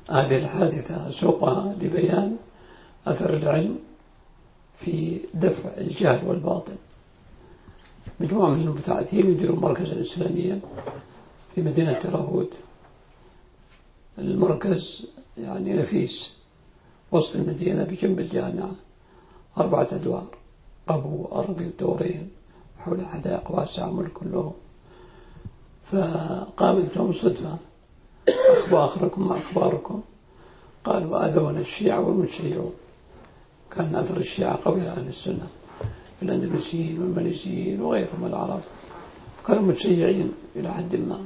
هذه الحادثة سوقها لبيان أثر العلم في دفع الجهل والباطل. مجموعة من المبتعثين يديرون مركزا إسلاميا في مدينة تراهود. المركز يعني نفيس وسط المدينة بجنب الجامعة، 4 أدوار، قبو أرضي ودورين، حول حدائق واسعة ملك له. فقامت لهم صدفة: أخباركم ما أخباركم؟ قالوا: آذونا الشيعة والمشيعون. كان أثر الشيعة قوي أهل السنة، الأندلسيين والماليزيين وغيرهم العرب، كانوا متشيعين إلى حد ما.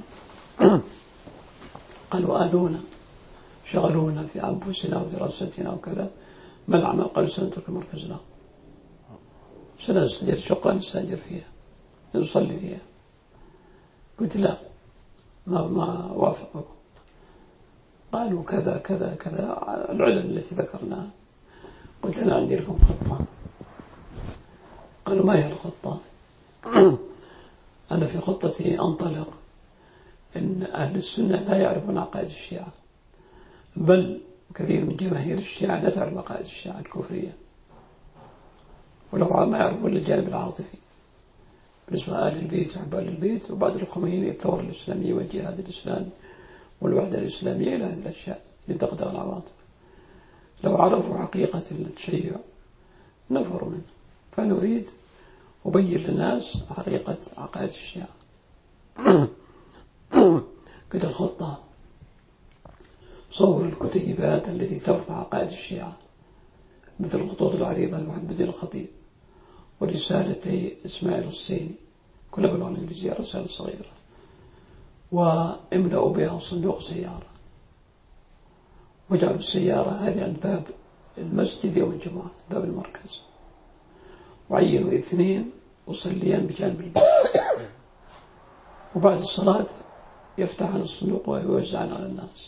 قالوا: آذونا، شغلونا في أنفسنا ودراستنا وكذا، ما العمل؟ قالوا: سنترك المركز له، سنستجر شقة نستأجر فيها نصلي فيها. قلت: لا، ما وافقكم. قالوا: كذا كذا كذا، العلل التي ذكرناها. قلت: أنا عندي لكم خطة. قالوا: ما هي الخطة؟ أنا في خطتي أنطلق إن أهل السنة لا يعرفون عقائد الشيعة، بل كثير من جماهير الشيعة لا تعرف عقائد الشيعة الكفرية، ولو ما يعرفون الجانب العاطفي بالنسبة لأهل البيت وحب أهل البيت، وبعد الخميني الثورة الإسلامية والجهاد الإسلامي والوحدة الإسلامية إلى هذه الأشياء اللي تقدر العواطف. لو عرفوا حقيقة التشيع نفروا منه. فنريد أبين للناس حقيقة عقائد الشيعة. كده الخطة: صور الكتيبات التي ترفع عقائد الشيعة، مثل الخطوط العريضة لمحمد الدين الخطيب، ورسالتي إسماعيل الصيني، كلها باللغة الإنجليزية، رسالة صغيرة، واملأوا بها صندوق سيارة، واجعلوا السيارة هذه عند باب المسجد يوم الجمعة، باب المركز، وعينوا 2 مصليان بجانب الباب، وبعد الصلاة يفتحون الصندوق ويوزعون على الناس.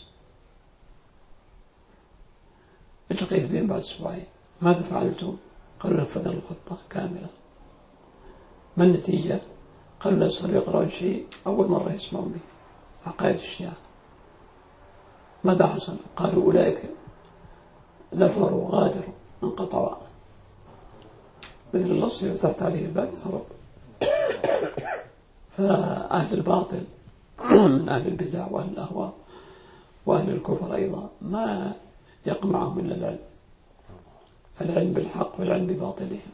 التقيت بهم بعد 2 أسبوع: ماذا فعلتم؟ قالوا: نفذنا الخطة كاملة. ما النتيجة؟ قالوا: لا صاروا يقرأون شيء أول مرة يسمعون به، عقائد الشيعة. ماذا حصل؟ قالوا: أولئك نفروا غادروا انقطعوا، مثل اللص فتحت عليه الباب هرب. فأهل الباطل من أهل البدع وأهل الأهواء وأهل الكفر أيضا ما يقمعهم إلا العلم بالحق والعلم بباطلهم.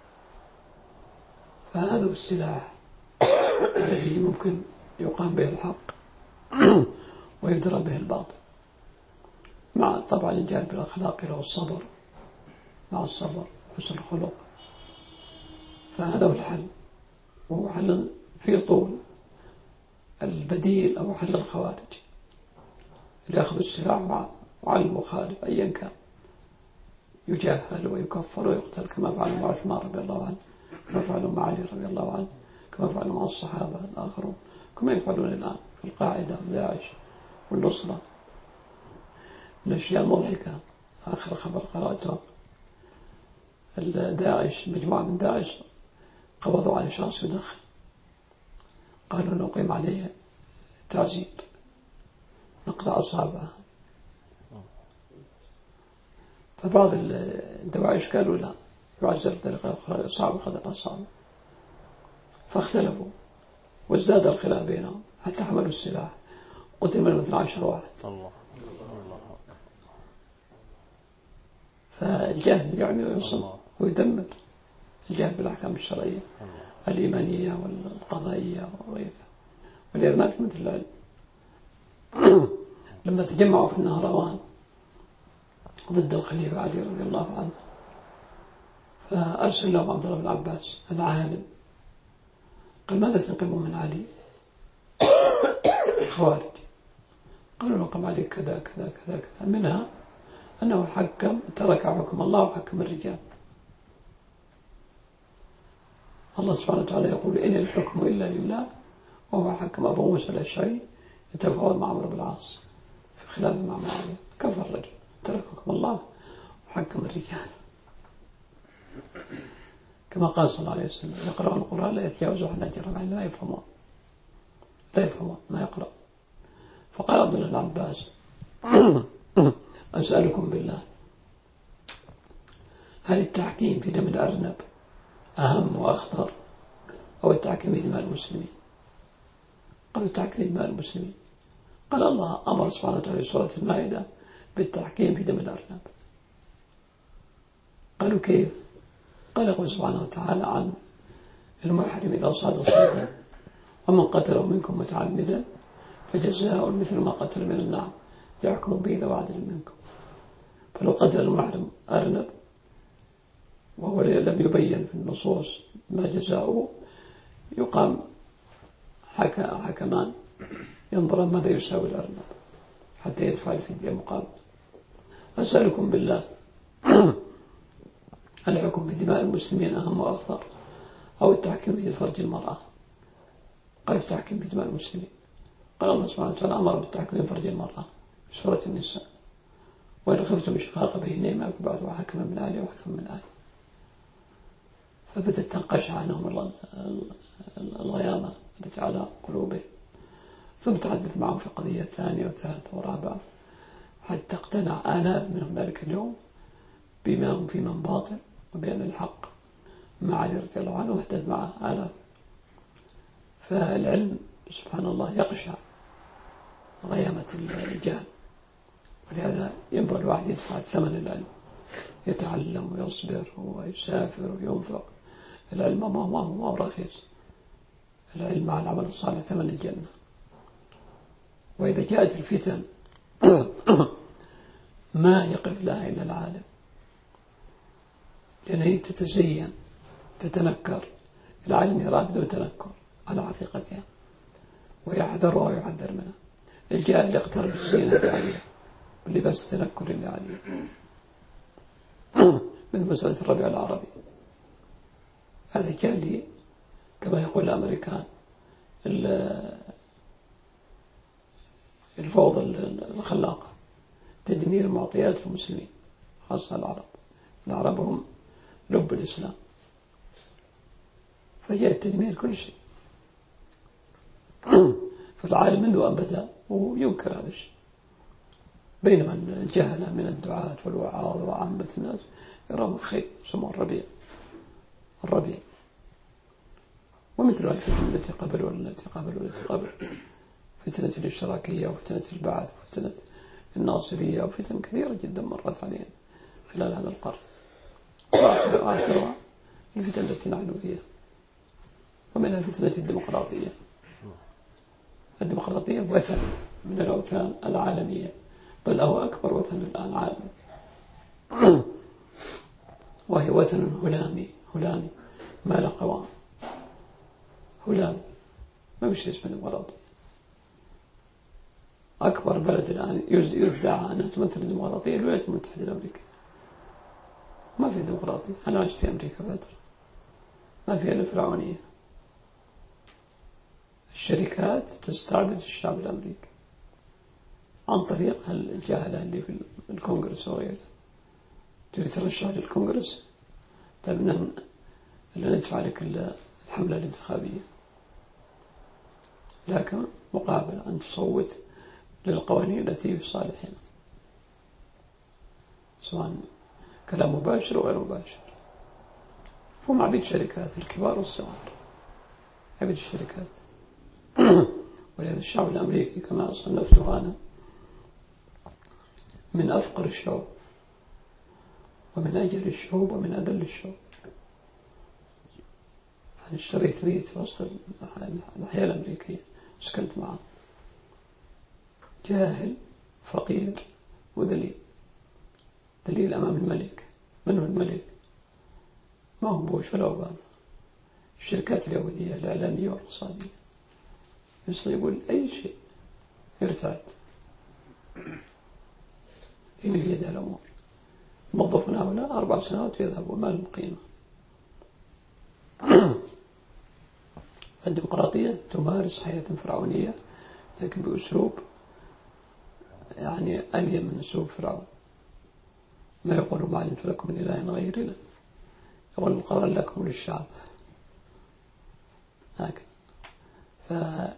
فهذا هو السلاح الذي ممكن يقام به الحق ويدرى به الباطل، مع طبعا الجانب الأخلاقي له الصبر، مع الصبر وحسن الخلق. فهذا هو الحل، وهو حل في طول. البديل أو حل الخوارج اللي يأخذ السلاح وعلى المخالف أيا كان يجاهل ويكفر ويقتل، كما فعلوا مع عثمان رضي الله عنه، كما فعلوا مع علي رضي الله عنه، كما فعلوا مع الصحابة الآخرون، كما يفعلون الآن في القاعدة وداعش والنصرة. من الأشياء المضحكة آخر خبر قرأته: داعش، مجموعة من داعش قبضوا على شخص يدخن، قالوا نقيم عليه تعذيب، نقطع أصابعه. فبعض الدواعش قالوا لا، يعذب بطريقة أخرى، صعب أخذ الأصابع. فاختلفوا وازداد الخلاف بينهم حتى حملوا السلاح، قتل منهم 12 واحد. فالجهل يعني ويصل ويدمر الجهل بالأحكام الشرعية الإيمانية والقضائية وغيرها. ولذلك ما في مثل العلم. لما تجمعوا في النهروان ضد الخليفة علي رضي الله عنه، فأرسل لهم عبد الله بن عباس العالم، قال: ماذا تنقمون من علي؟ الخوارج. قالوا: نقم علي كذا كذا كذا كذا، منها أنه حكم، ترك حكم الله وحكم الرجال. الله سبحانه وتعالى يقول: إن الحكم إلا لله وهو حكم. أبو موسى الأشعري يتفاوض مع عمرو بن العاص في خلاف مع معاوية، كفر الرجل، ترك حكم الله وحكم الرجال. كما قال صلى الله عليه وسلم: يقرأون القرآن لا يتجاوزوا حناجرهم، يعني لا يفهمون ما يقرأ. فقال عبد الله بن عباس: أسألكم بالله، هل التحكيم في دم الأرنب أهم وأخطر أو التحكيم في دماء المسلمين؟ قالوا التحكيم في دماء المسلمين. قال الله أمر سبحانه وتعالى في سورة المائدة بالتحكيم في دم الأرنب. قالوا كيف؟ قال يقول سبحانه وتعالى عن المحرم إذا صاد صيدا ومن قتله منكم متعمدا فجزاء مثل ما قتل من النعم يحكم به ذو عدل منكم. فلو قتل المحرم أرنب وهو لم يبين في النصوص ما جزاؤه، يقام حكمان ينظر ماذا يساوي الأرنب حتى يدفع الفدية مقابل. أسألكم بالله، الحكم في دماء المسلمين أهم وأخطر أو التحكيم في فرج المرأة؟ قال التحكيم في دماء المسلمين. قال الله سبحانه وتعالى أمر بالتحكيم في فرج المرأة في سورة النساء، وإن خفتم شقاق بينهما فابعثوا حكما من أهله وحكما من أهله. فبدت تنقشع عنهم الغيامة التي على قلوبهم، ثم تحدث معهم في قضية ثانية وثالثة ورابعة حتى اقتنع آلاف منهم ذلك اليوم بما هم في من باطل وبأن الحق مع علي رضي الله عنه واهتد معه آلاف. فالعلم سبحان الله يقشع غيامة الجهل، ولهذا ينبغي الواحد يدفع ثمن العلم، يتعلم ويصبر ويسافر وينفق. العلم ما هو رخيص، العلم مع العمل الصالح ثمن الجنة. وإذا جاءت الفتن ما يقف لها إلا العالم، لأنها هي تتزين تتنكر. العالم يرى بدون تنكر على حقيقتها ويحذرها ويحذر منها. الجاهل يقترب الزينة عليها باللباس التنكر اللي عليه، مثل مسألة الربيع العربي. هذا جاهلي كما يقول الأمريكان الفوضى الخلاقة، تدمير معطيات المسلمين خاصة العرب هم لب الإسلام، فجاء تدمير كل شيء. فالعالم منذ أن بدأ وينكر هذا الشيء، بينما الجهلة من الدعاة والوعاظ وعامة الناس يرون خير، يسمون الربيع. ومثل الفتن التي قبلوا فتنة الاشتراكية وفتنة البعث وفتنة الناصرية وفتن كثيرة جدا مرت علينا خلال هذا القرن، وآخرها الفتن التي نحن فيها، ومنها فتنة الديمقراطية. الديمقراطية وثن من الأوثان العالمية، بل هو أكبر وثن الآن عالمي، وهي وثن هلامي ما لا قوام، هلامي ما بشي اسمه ديمقراطية. أكبر بلد الآن يدعى أنها تمثل الديمقراطية الولايات المتحدة الأمريكية. ما في ديمقراطية. أنا عشت في أمريكا فترة، ما فيها إلا فرعونية. الشركات تستعبد الشعب الأمريكي عن طريق الجهلة اللي في الكونغرس وغيره. تريد ترشح للكونغرس، طيب اللي ندفع لك الحملة الانتخابية، لكن مقابل أن تصوت للقوانين التي في صالحنا، سواء كلام مباشر وغير مباشر. هم عبيد شركات الكبار والصغار، عبيد الشركات. ولهذا الشعب الأمريكي كما صنفته أنا من أفقر الشعوب ومن أجل الشعوب ومن أذل الشعوب. أنا اشتريت بيت وسط الأحياء الأمريكية، سكنت معه، جاهل فقير وذليل، ذليل أمام الملك. من هو الملك؟ ما هو بوش ولا أوباما، الشركات اليهودية الإعلامية والاقتصادية. يقول أي شيء يرتاد، اللي في يدها الأمور. موظفون هؤلاء 4 سنوات ويذهبون، ما لهم قيمة. الديمقراطية تمارس حياة فرعونية لكن بأسلوب يعني أليم من أسلوب فرعون. ما يقولوا ما علمت لكم من إله غيرنا، يقول القرار لكم للشعب. هكذا.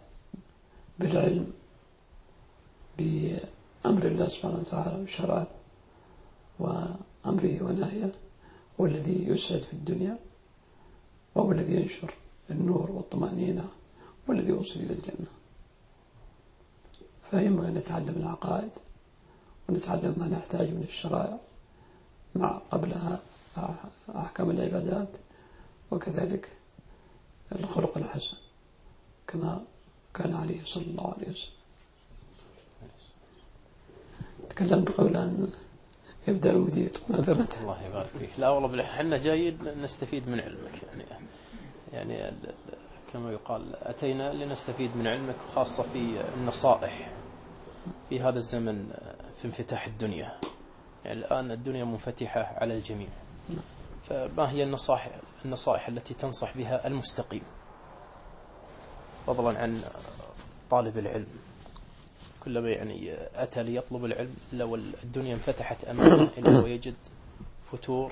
فبالعلم بأمر الله سبحانه وتعالى وشرعه وأمره ونهيه هو الذي يسعد في الدنيا، وهو الذي ينشر النور والطمأنينة، والذي يوصل إلى الجنة. فينبغي أن نتعلم العقائد ونتعلم ما نحتاج من الشرائع مع قبلها أحكام العبادات، وكذلك الخلق الحسن كما كان عليه صلى الله عليه وسلم. تكلمت قبل أن يبدأ المدير، معذرة. الله يبارك فيك. لا والله احنا جايين نستفيد من علمك، يعني كما يقال أتينا لنستفيد من علمك، خاصة في النصائح في هذا الزمن في انفتاح الدنيا. يعني الآن الدنيا منفتحة على الجميع، فما هي النصائح التي تنصح بها المستقيم، فضلا عن طالب العلم كلما يعني أتى ليطلب العلم لو الدنيا انفتحت أمامه إلا ويجد فتور،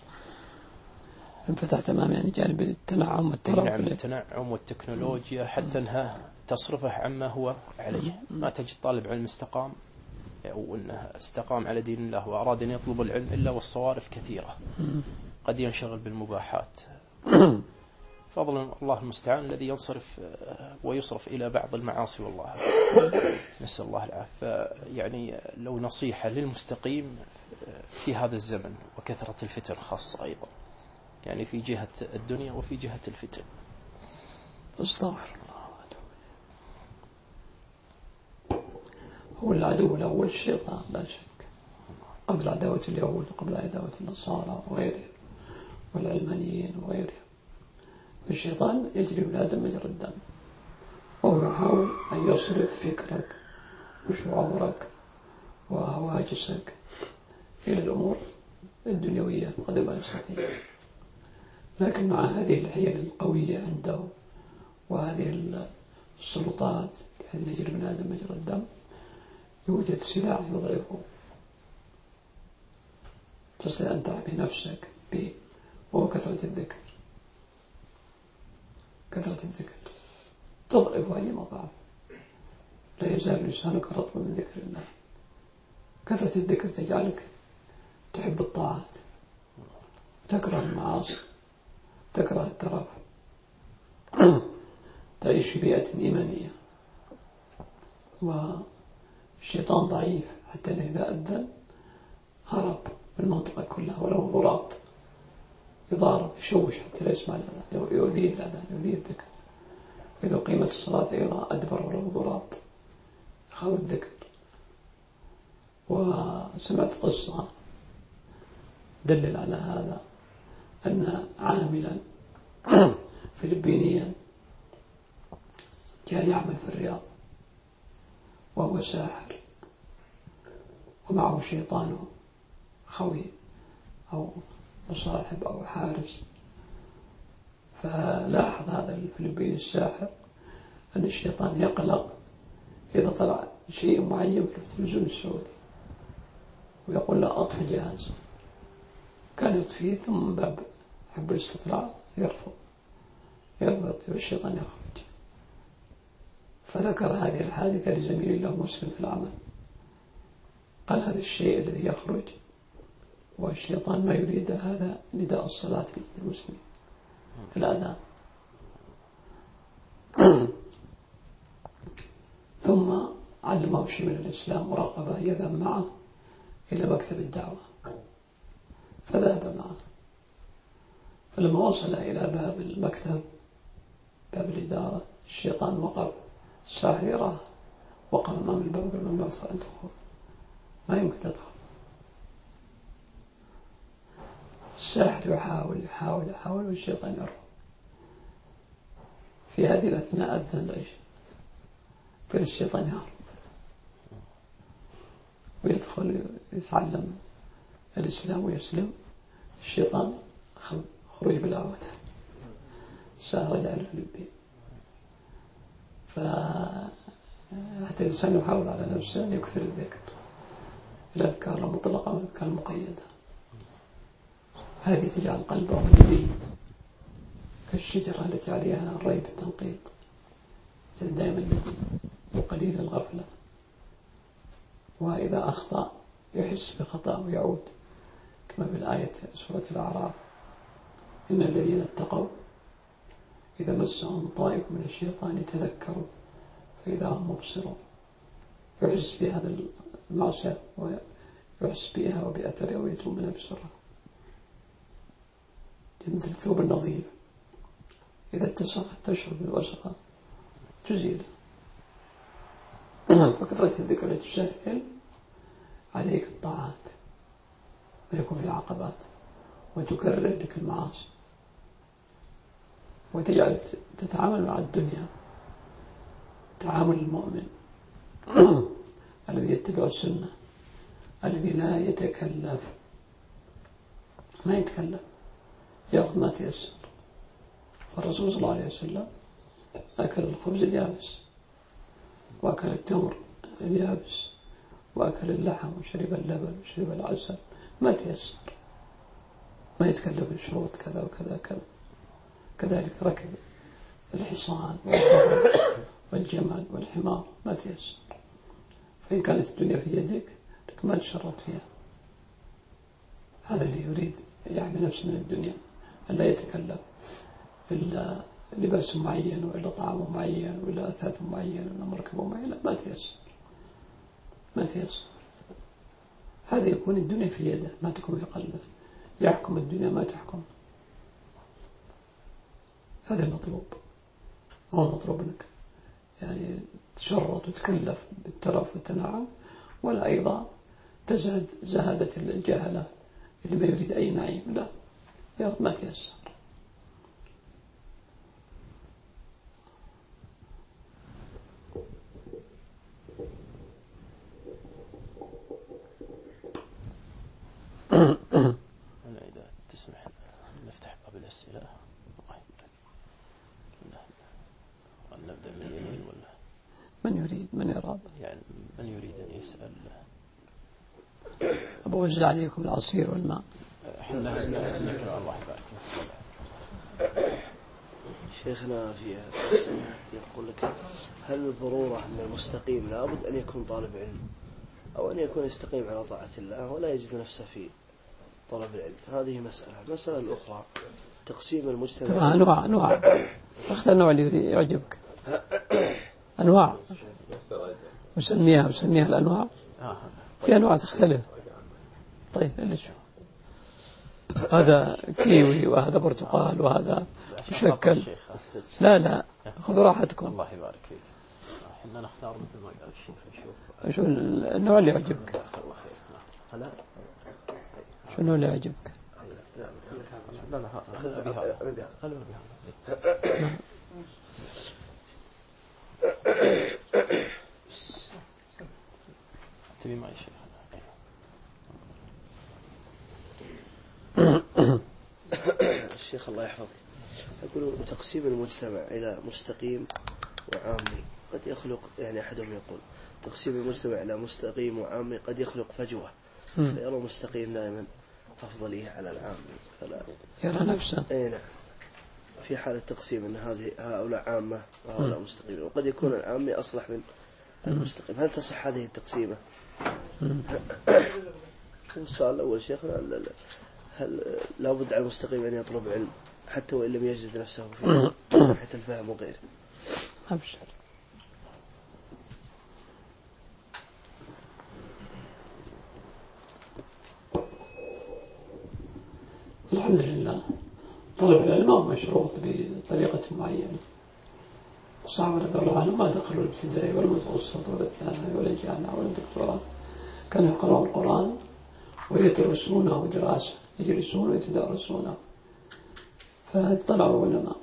انفتحت أمامه يعني جانب التنعم والترف. نعم، التنعم والتكنولوجيا حتى أنها تصرفه عما هو عليه. ما تجد طالب علم استقام أو أنه استقام على دين الله وأراد أن يطلب العلم إلا والصوارف كثيرة، قد ينشغل بالمباحات، فضلا الله المستعان الذي ينصرف ويصرف إلى بعض المعاصي، والله نسأل الله العافية. يعني لو نصيحة للمستقيم في هذا الزمن وكثرة الفتن خاصة أيضا، يعني في جهة الدنيا وفي جهة الفتن. استغفر الله. هو العدو الأول الشيطان لا شك، قبل عداوة اليهود وقبل عداوة النصارى وغيرهم والعلمانيين وغيرهم. الشيطان يجري من آدم مجرى الدم، وهو يحاول أن يصرف فكرك وشعورك وهواجسك إلى الأمور الدنيوية قدر ما يستطيع. لكن مع هذه الحيل القوية عنده وهذه السلطات بحيث يجري من آدم مجرى الدم، يوجد سلاح يضعفه تستطيع أن تحمي نفسك به، وهو كثرة الذكر. كثرة الذكر تضعف أي مضاعف، لا يزال لسانك رطبا من ذكر الله. كثرة الذكر تجعلك تحب الطاعات، تكره المعاصي، تكره الترف، تعيش في بيئة إيمانية. والشيطان ضعيف حتى أنه إذا أذن هرب من المنطقة كلها، ولو ضراط يضارب يشوش حتى لا يسمع الأذان، يؤذيه الأذان، يؤذيه الذكر. إذا قيمت الصلاة أيضا أدبر ولو ضراط، يخاف الذكر. وسمعت قصة دلل على هذا، أن عاملا فلبينيا كان يعمل في الرياض وهو ساحر، ومعه شيطان خوي أو مصاحب أو حارس. فلاحظ هذا الفلبيني الساحر أن الشيطان يقلق إذا طلع شيء معين في التلفزيون السعودي، ويقول لا أطفي الجهاز. كان يطفيه، ثم باب حب الاستطلاع يرفض والشيطان يخرج. فذكر هذه الحادثة لزميل له مسلم في العمل، قال هذا الشيء الذي يخرج والشيطان ما يريد، هذا نداء الصلاة للمسلمين، الأذان. ثم علمه شيء من الإسلام وراقبه، يذهب معه إلى مكتب الدعوة، فذهب معه. فلما وصل إلى باب المكتب، باب الإدارة، الشيطان وقف، الساحر يراه، وقف أمام الباب قال ممنوع أن تدخل، ما يمكن تدخل. الساحر يحاول والشيطان يرفض. في هذه الأثناء أذن العشاء، فإذا الشيطان يهرب ويدخل يتعلم الإسلام ويسلم. الشيطان خروج بالعودة، الساحر رجع للفلبين. فحتى الإنسان يحاول على نفسه أن يكثر الذكر، الأذكار المطلقة والأذكار المقيدة. هذه تجعل قلبه ندي كالشجرة التي عليها الريب التنقيط، دائما ندي وقليل الغفلة، وإذا أخطأ يحس بخطأ ويعود كما في الآية سورة الأعراف: إن الذين اتقوا إذا مسهم طائف من الشيطان تذكروا فإذا هم مبصرون. يحس بهذا المعصية ويحس بها وبأثرها ويتوب منها بسرعة، مثل الثوب النظيف إذا اتسخ تشرب الوسخة تزيله. فكثرة الذكر تسهل عليك الطاعات ما يكون في عقبات، وتكرر لك المعاصي، وتجعل تتعامل مع الدنيا تعامل المؤمن الذي يتبع السنة، الذي لا يتكلف، ما يتكلف، يأخذ ما تيسر. فالرسول صلى الله عليه وسلم أكل الخبز اليابس، وأكل التمر اليابس، وأكل اللحم، وشرب اللبن، وشرب العسل، ما تيسر، ما يتكلف الشروط كذا وكذا كذا. كذلك ركب الحصان والجمل والحمار، ما تيسر. فإن كانت الدنيا في يدك لك ما تشرط فيها. هذا اللي يريد يحمي نفسه من الدنيا، أن لا يتكلف إلا لباس معين، وإلا طعام معين، وإلا أثاث معين، وإلا مركب معين، لا، ما تيسر، ما تيسر. هذا يكون الدنيا في يده، ما تكون في قلبه، يحكم الدنيا ما تحكم. هذا المطلوب، هو المطلوب لك، يعني تشرط وتكلف بالترف والتنعم، ولا أيضا تزهد زهادة الجاهلة اللي ما يريد أي نعيم، لا، يأخذ ما تيسر. إذا تسمح نفتح باب الأسئلة. نبدأ من اليمين ولا من يريد، من يراد، يعني من يريد أن يسأل؟ أبو وزع عليكم العصير والماء. الله يبارك. شيخنا في يقول لك: هل الضرورة أن المستقيم لابد أن يكون طالب علم، أو أن يكون يستقيم على طاعة الله ولا يجد نفسه في طلب العلم؟ هذه مسألة. المسألة الأخرى تقسيم المجتمع. ترى أنواع اختار النوع اللي يعجبك. أنواع وسميها الأنواع، في أنواع تختلف. طيب اللي شو هذا كيوي، وهذا برتقال، وهذا مشكل. لا خذوا راحتكم. الله يبارك فيك. احنا نختار مثل ما قال الشيخ، نشوف شو النوع اللي يعجبك. شو النوع اللي يعجبك. لا خلوا بها. تبي معي شيخ؟ الشيخ الله يحفظك يقول: تقسيم المجتمع إلى مستقيم وعامي قد يخلق، يعني أحدهم يقول تقسيم المجتمع إلى مستقيم وعامي قد يخلق فجوة، فيرى مستقيم دائما أفضلية على العامي، فلا يرى نفسه. أي نعم، في حال التقسيم أن هؤلاء عامة وهؤلاء مستقيم، وقد يكون العامي أصلح من المستقيم. هل تصح هذه التقسيمة؟ السؤال الأول شيخنا: هل لابد على المستقيم أن يطلب علم حتى وإن لم يجد نفسه في ناحية الفهم وغيره؟ أبشر. الحمد لله، طلب العلم مشروط بطريقة معينة. الصحابة رضي الله عنهم ما دخلوا الابتدائي ولا المتوسط ولا الثانوي ولا الجامعة ولا الدكتوراه، كانوا يقرأون القرآن ويدرسونه دراسة، يجلسون ويتدارسونه، فطلعوا علماء.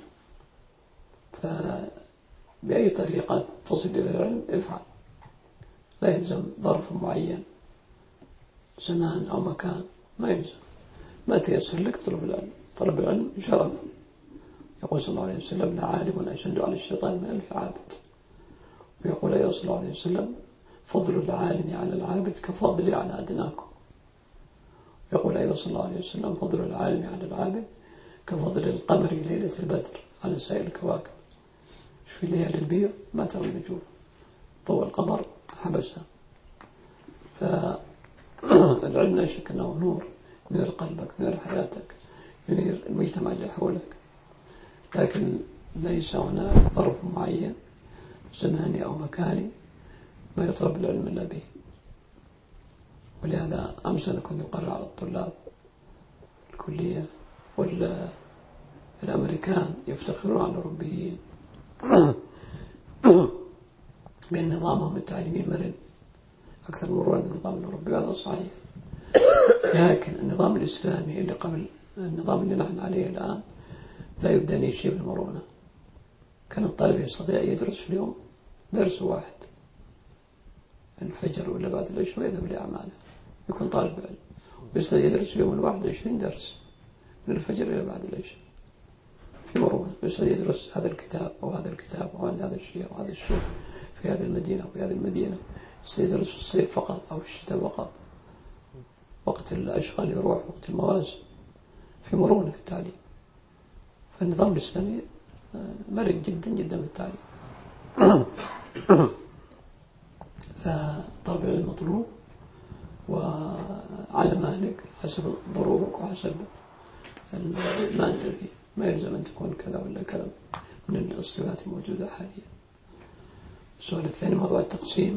فبأي طريقة تصل إلى العلم افعل، لا يلزم ظرف معين، زمان أو مكان، ما يلزم، ما تيسر لك طلب العلم. طلب العلم شرف. يقول صلى الله عليه وسلم: لا عالم أشد على الشيطان من 1000 عابد. ويقول أيضا صلى الله عليه وسلم: فضل العالم على العابد كفضلي على أدناكم. يقول أيضا صلى الله عليه وسلم: فضل العالم على العابد كفضل القمر ليلة البدر على سائر الكواكب. في ليالي البيض ما ترى النجوم، ضوء القمر حبسها. فالعلم لا شك أنه نور ينير قلبك، ينير حياتك، ينير المجتمع اللي حولك. لكن ليس هناك ظرف معين زماني أو مكاني ما يطلب العلم إلا به. ولهذا أمس أنا كنت أقرأ على الطلاب الكلية والأمريكان يفتخرون على الأوروبيين بأن نظامهم التعليمي مرن أكثر مرونة من النظام الأوروبي، هذا صحيح. لكن النظام الإسلامي اللي قبل النظام اللي نحن عليه الآن لا يبدأني شيء بالمرونة. كان الطالب يستطيع يدرس في اليوم درس واحد الفجر ولا بعد العشاء ويذهب لأعماله، يكون طالب علم، ويستطيع يدرس في اليوم 21 درس من الفجر إلى بعد العشاء في مرونة. يستطيع يدرس هذا الكتاب أو هذا الكتاب أو هذا الشيء أو هذا الشيء في هذه المدينة وفي هذه المدينة. يستطيع يدرس في الصيف فقط أو الشتاء فقط، وقت الأشغال يروح، وقت المواسم، في مرونة في التعليم. فالنظام الإسلامي مرن جدا جدا في التعليم. فطلب العلم مطلوب، وعلى مهلك حسب ظروفك وحسب ما أنت فيه، ما يلزم أن تكون كذا ولا كذا من الصفات الموجودة حاليا. السؤال الثاني موضوع التقسيم.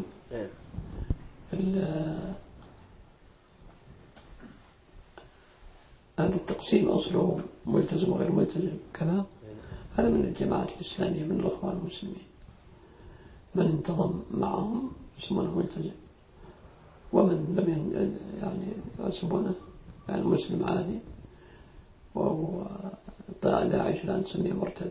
هذا التقسيم أصله ملتزم وغير ملتزم كذا، هذا من الجماعات الإسلامية من الأخوان المسلمين، من انتظم معهم يسمونه ملتزم، ومن لم يعني يسمونه يعني مسلم عادي، وهو داعش الآن نسميه مرتد.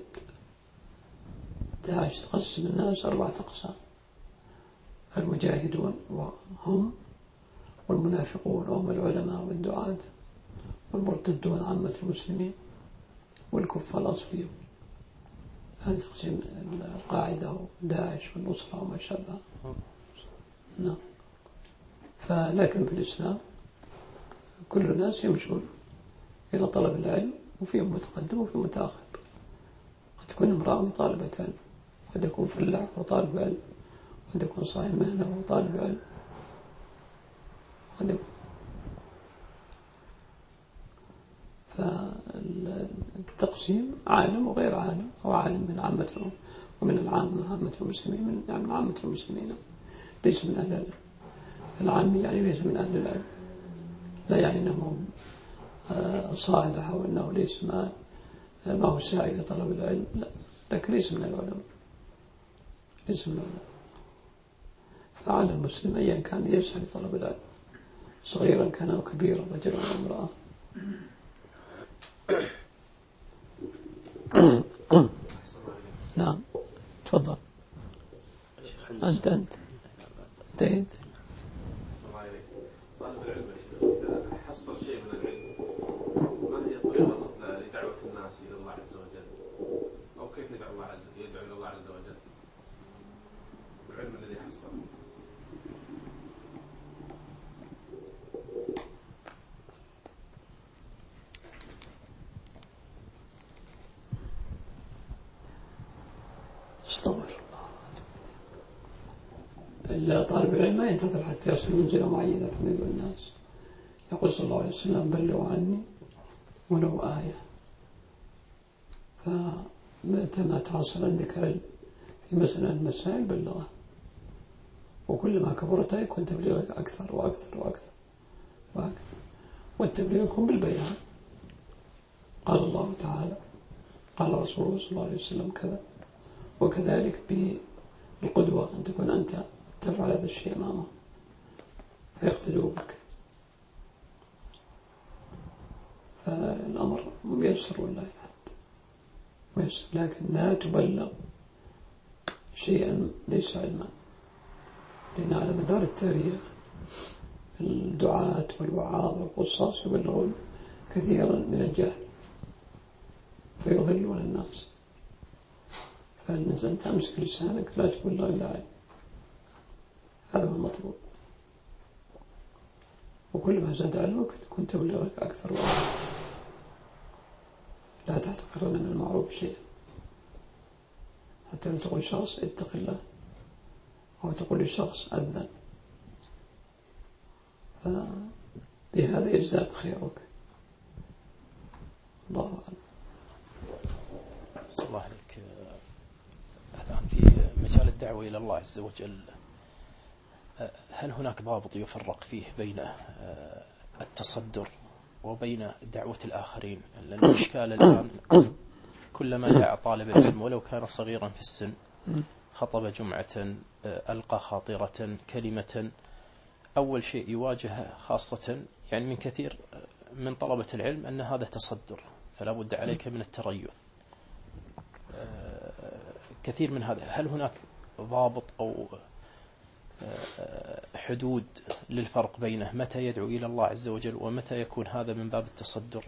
داعش تقسم الناس 4 أقسام: المجاهدون وهم، والمنافقون وهم العلماء والدعاة، والمرتدون عامة المسلمين، والكفار الأصليون. هذا تقسيم القاعدة وداعش والنصرة وما شابه. نعم. فلكن في الإسلام كل الناس يمشون إلى طلب العلم، وفيهم متقدم وفيهم متأخر. قد تكون امرأة طالبة علم، قد يكون فلاح وطالب علم، قد يكون صاحب مهنة وطالب علم، قد يكون. فالتقسيم عالم وغير عالم، أو عالم من عامة ومن عامة المسلمين، من عامة المسلمين، ليس من أهل العلم. العامي يعني ليس من أهل العلم، لا يعني أنه صالح أو أنه ليس ما هو ساعي لطلب العلم، لا، لكن ليس من العلماء، ليس من العلماء. فعلى المسلم أيا كان يسعى لطلب العلم، صغيرا كان أو كبيرا، رجلا أو امرأة. نعم، تفضل. أنت طالب العلم إذا حصل شيء من العلم، ما هي الطريقة المثلى لدعوة الناس إلى الله عز وجل، أو كيف يدعو إلى الله عز وجل بالعلم الذي حصل؟ استغفر الله. طالب العلم ما ينتظر حتى يصل منزلة معينة يدعو الناس. يقول صلى الله عليه وسلم: بلغوا عني ولو آية. فمتى ما تحصل عندك علم في مسألة المسائل بلغها، وكلما كبرت يكون تبليغك أكثر وأكثر وأكثر وهكذا. والتبليغ يكون بالبيان، قال الله تعالى، قال رسوله صلى الله عليه وسلم كذا. وكذلك بالقدوة، أن تكون أنت تفعل هذا الشيء أمامه فيقتدوا بك. فالأمر ميسر والله الحمد ميسر، لكن لا تبلغ شيئا ليس علما، لأن على مدار التاريخ الدعاة والوعاظ والقصاص يبلغون كثيرا من الجهل فيضلون الناس. فأنت أمسك لسانك، لا تبلغ إلا علم، هذا هو المطلوب. وكل ما زاد علمك تكون تبلغك أكثر وأكثر. لا تحتقرن من المعروف شيئا، حتى لو تقول شخص اتق الله، أو تقول لشخص أذن، بهذا يزداد خيرك. الله أعلم. صلى الله عليك. الآن في مجال الدعوة إلى الله عز وجل، هل هناك ضابط يفرق فيه بين التصدر وبين دعوة الآخرين؟ لأن الإشكال الآن كلما دعا طالب العلم ولو كان صغيرا في السن، خطب جمعة، ألقى خاطرة، كلمة، أول شيء يواجه خاصة يعني من كثير من طلبة العلم أن هذا تصدر، فلا بد عليك من التريث. كثير من هذا، هل هناك ضابط أو حدود للفرق بينه متى يدعو إلى الله عز وجل ومتى يكون هذا من باب التصدر؟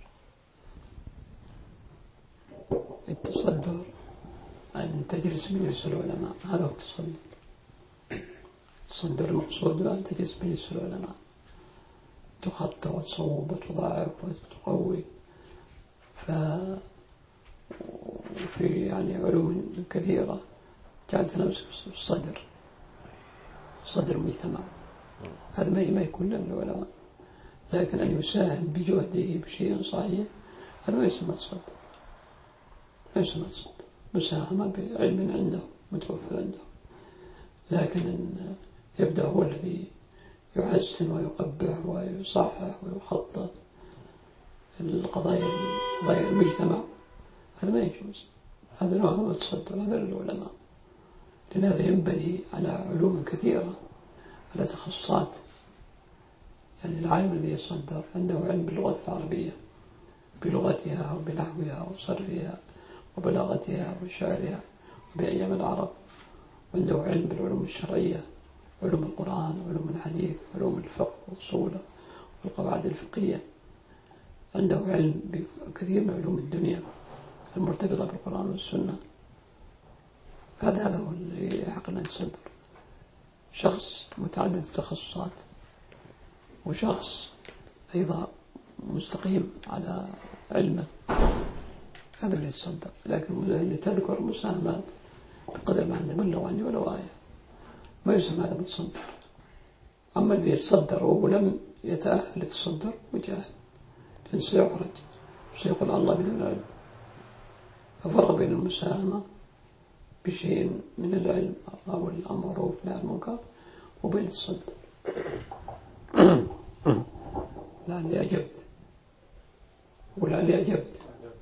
التصدر أن تجلس مجلس العلماء، هذا هو التصدر. التصدر المقصود أن تجلس مجلس العلماء، تخطى وتصوب وتضاعف وتقوي. وفي يعني علوم كثيرة جعلت نفسك في الصدر، صدر المجتمع. هذا ما يكون للعلماء، لكن أن يساهم بجهده بشيء صحيح هذا ما يسمى تصدر، ما يسمى تصدر، مساهمة بعلم عنده متوفر عنده. لكن أن يبدأ هو الذي يحسن ويقبح ويصحح ويخطط القضايا المجتمع، هذا ما يجوز. هذا نوع من التصدر، هذا للعلماء. لهذا ينبني على علوم كثيرة، على تخصصات. يعني العالم الذي يصدر عنده علم باللغة العربية، بلغتها وبنحوها وصرفها وبلاغتها وشعرها وبأيام العرب، وعنده علم بالعلوم الشرعية، علوم القرآن وعلوم الحديث وعلوم الفقه وأصوله والقواعد الفقهية. عنده علم بكثير من علوم الدنيا المرتبطة بالقرآن والسنة. هذا هو اللي يحقنا يتصدر. شخص متعدد التخصصات، وشخص أيضا مستقيم على علمه، هذا اللي يتصدر. لكن اللي تذكر مساهمات بقدر ما عنده من لو عني ولو آية، ما يسمى هذا متصدر. أما الذي يتصدر وهو لم يتأهل يتصدر وجاهل، لأن سيعرج، سيقول الله بدون علم. ففرق بين المساهمة بشيء من العلم أو الأمر والنهي عن المنكر وبين التصدر. لعلي أجبت ولعلي أجبت.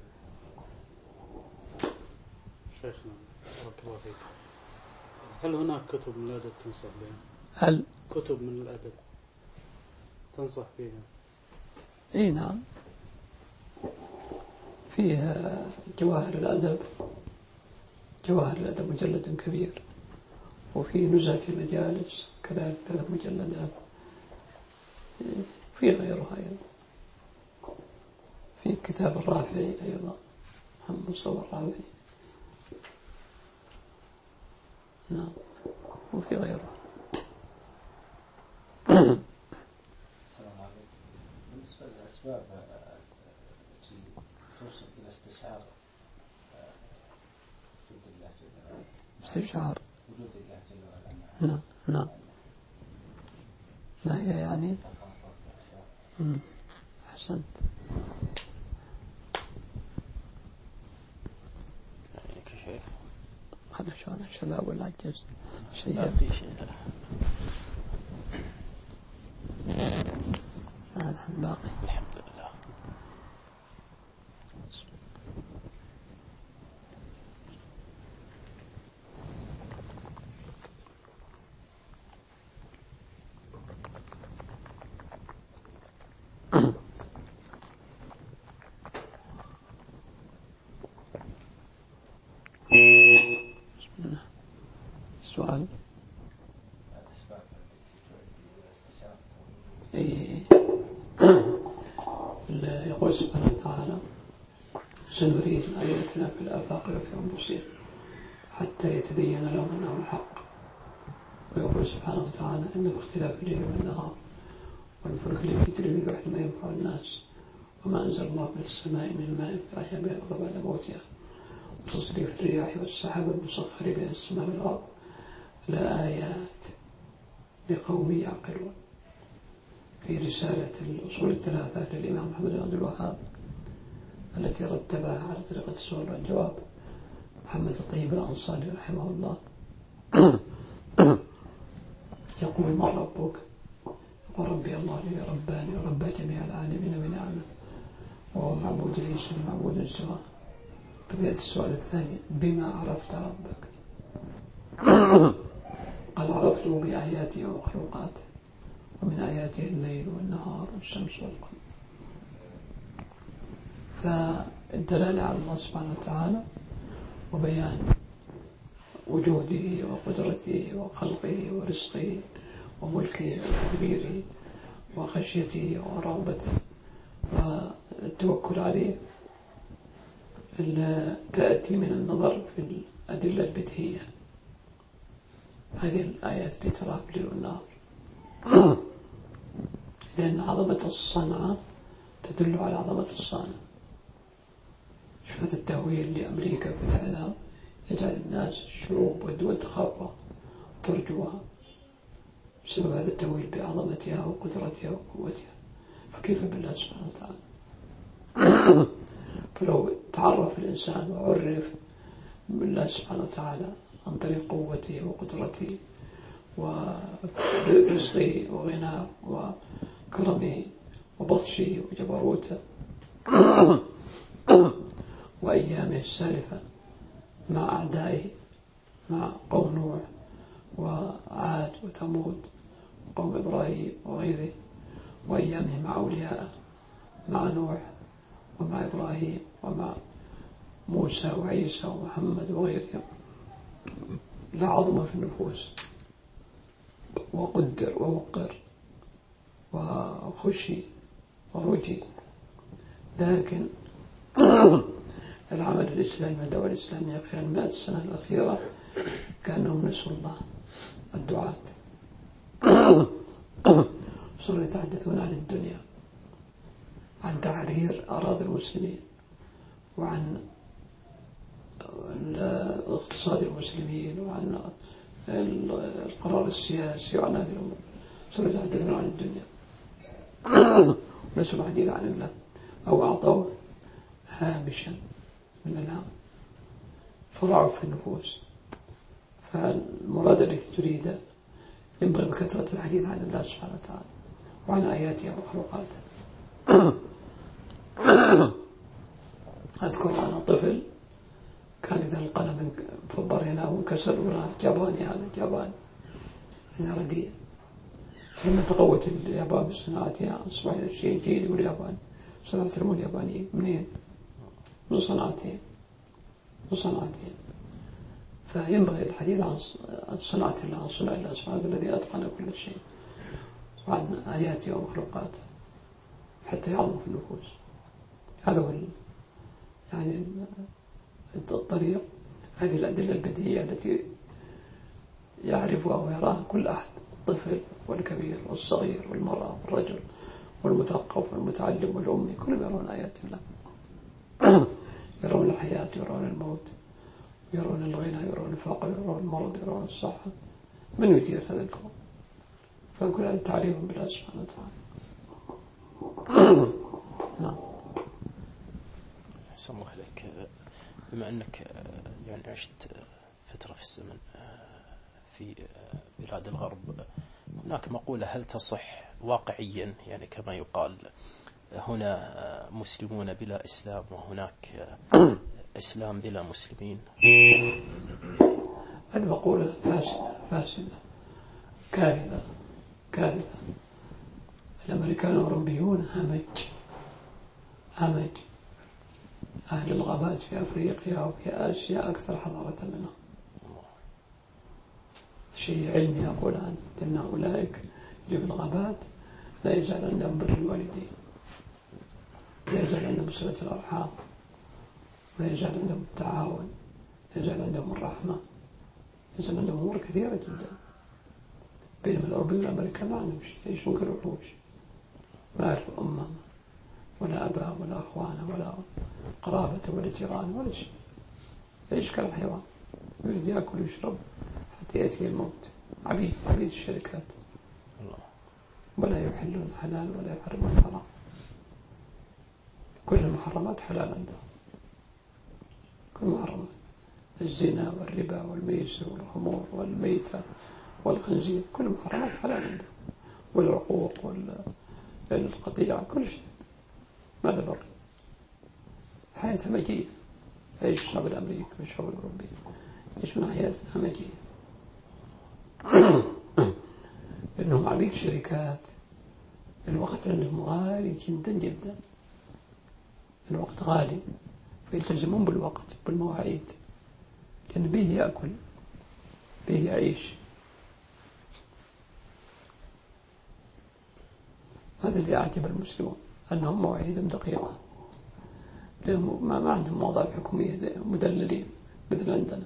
شيخنا بارك الله فيك، هل هناك كتب من الأدب تنصح بها؟ هل كتب من الأدب تنصح فيها؟ إيه نعم، فيها جواهر الأدب مجلد كبير، وفي نزهة المجالس كذلك 3 مجلدات، في غيرها أيضا، في كتاب الرافعي أيضا، محمد مصطفى الرافعي، نعم، وفي غيرها. السلام عليكم. بالنسبة للأسباب التي توصل إلى استشعار وجود الله جل وعلا، استشعار وجود الله جل وعلا، نعم، ما هي يعني؟ أحسنت. شيخ أنا شلون الشباب والعجز شيء باقي الحمد لله. سؤال. الأسباب التي تؤدي إلى استشعار يقول سبحانه وتعالى: سنريهم آياتنا في الآفاق وفي أنفسهم حتى يتبين لهم أنه الحق. ويقول سبحانه وتعالى: إن باختلاف الليل والنهار والفلك التي تجري في البحر ما ينفع الناس وما أنزل الله من السماء من ماء فأحيا به الأرض بعد موتها وتصريف الرياح والسحاب المسخر بين السماء والأرض لآيات لقوم يعقلون. في رسالة الأصول الثلاثة للإمام محمد بن عبد الوهاب التي رتبها على طريقة السؤال والجواب محمد الطيب الأنصاري رحمه الله يقول: من ربك؟ يقول: ربي الله الذي رباني وربى جميع العالمين بنعمه وهو معبود ليس لمعبود سواه. طب يأتي السؤال الثاني: بما عرفت ربك؟ قال: عرفته بآياته ومخلوقاته، ومن آياته الليل والنهار والشمس والقمر. فالدلالة على الله سبحانه وتعالى وبيان وجوده وقدرته وخلقه ورزقه وملكه وتدبيره وخشيته ورغبته والتوكل عليه تأتي من النظر في الأدلة البديهية. هذه الآيات اللي تراها بالليل والنهار لأن عظمة الصنعة تدل على عظمة الصانع. شفت التهويل لأمريكا في الإعلام يجعل الناس الشعوب والدول تخافها وترجوها بسبب هذا التهويل بعظمتها وقدرتها وقوتها، فكيف بالله سبحانه وتعالى؟ فلو تعرف الإنسان وعرف بالله سبحانه وتعالى عن طريق قوته وقدرته ورزقه وغناه وكرمه وبطشه وجبروته وأيامه السالفة مع أعدائه، مع قوم نوح وعاد وثمود وقوم إبراهيم وغيره، وأيامه مع أولياءه مع نوح ومع إبراهيم ومع موسى وعيسى ومحمد وغيرهم، لا عظمة في النفوس وقدر ووقر وخشي ورجي. لكن العمل الإسلامي والدعوة الإسلامية خلال 100 سنة الأخيرة كأنهم نسوا الله. الدعاة صاروا يتحدثون عن الدنيا، عن تحرير أراضي المسلمين، وعن اقتصاد المسلمين، وعن القرار السياسي، وعن هذه الأمور. صاروا يتحدثون عن الدنيا ونسوا الحديث عن الله، أو أعطوه هامشا من الهم فضعف في النفوس. فالمراد التي تريده ينبغي بكثرة الحديث عن الله سبحانه وتعالى وعن آياته ومخلوقاته. أذكر أنا طفل كان إذا القلم فضريناه وانكسر ولا جاباني، هذا جاباني أنا رديء. فلما تقوت اليابان بصناعتها أصبح شيء جيد يقول ياباني. صناعة المول اليابانية منين؟ من صناعتهم. فينبغي الحديث عن صناعة الله، عن صنع الله سبحانه الذي أتقن كل شيء، وعن آياته ومخلوقاته حتى يعظم في النفوس. هذا هو يعني الطريق. هذه الأدلة البديهية التي يعرفها ويراها كل أحد، الطفل والكبير والصغير والمرأة والرجل والمثقف والمتعلم والأمي، كلهم يرون آيات الله. يرون الحياة، يرون الموت، يرون الغنى، يرون الفقر، يرون المرض، يرون الصحة. من يدير هذا الكون؟ فنقول هذا تعريف بالله سبحانه وتعالى. نعم. أحسن الله عليك. بما أنك يعني عشت فترة في الزمن في بلاد الغرب، هناك مقولة هل تصح واقعيا يعني كما يقال هنا مسلمون بلا إسلام وهناك إسلام بلا مسلمين؟ هذه مقولة فاسدة كاذبة. الأمريكان الأوروبيون همج. أهل الغابات في أفريقيا وفي آسيا أكثر حضارة منهم. شيء علمي أقول عنه، لأن أولئك اللي في الغابات لا يزال عندهم بر الوالدين، لا يزال عندهم صلة الأرحام، ولا يزال عندهم التعاون، لا يزال عندهم الرحمة، لا يزال عندهم أمور كثيرة جدا. بينما الأوروبيين والأمريكان ما عندهم شيء، يعيشون كالوحوش، ما يعرفوا أمهم ولا أباه ولا أخوانه ولا قرابته ولا جيرانه ولا شيء، يعيش كالحيوان، يريد يأكل ويشرب حتى يأتي الموت. عبيد الشركات، ولا يحلون حلال ولا يحرمون حرام. كل المحرمات حلال عندهم، كل المحرمات، الزنا والربا والميسر والخمور والميتة والخنزير، كل المحرمات حلال عندهم، والعقوق والقطيعة، كل شيء. ماذا بقي؟ حياة همجية، يعيش الشعب الأمريكي والشعب الأوروبي يعيشون حياة همجية. لأنهم عبيد شركات، الوقت عندهم غالي جدا جدا، الوقت غالي، فيلتزمون بالوقت بالمواعيد، لأن به يأكل به يعيش. هذا اللي أعجب المسلمون، أنهم مواعيدهم دقيقة، لأنهم ما عندهم وظائف حكومية مدللين مثل عندنا،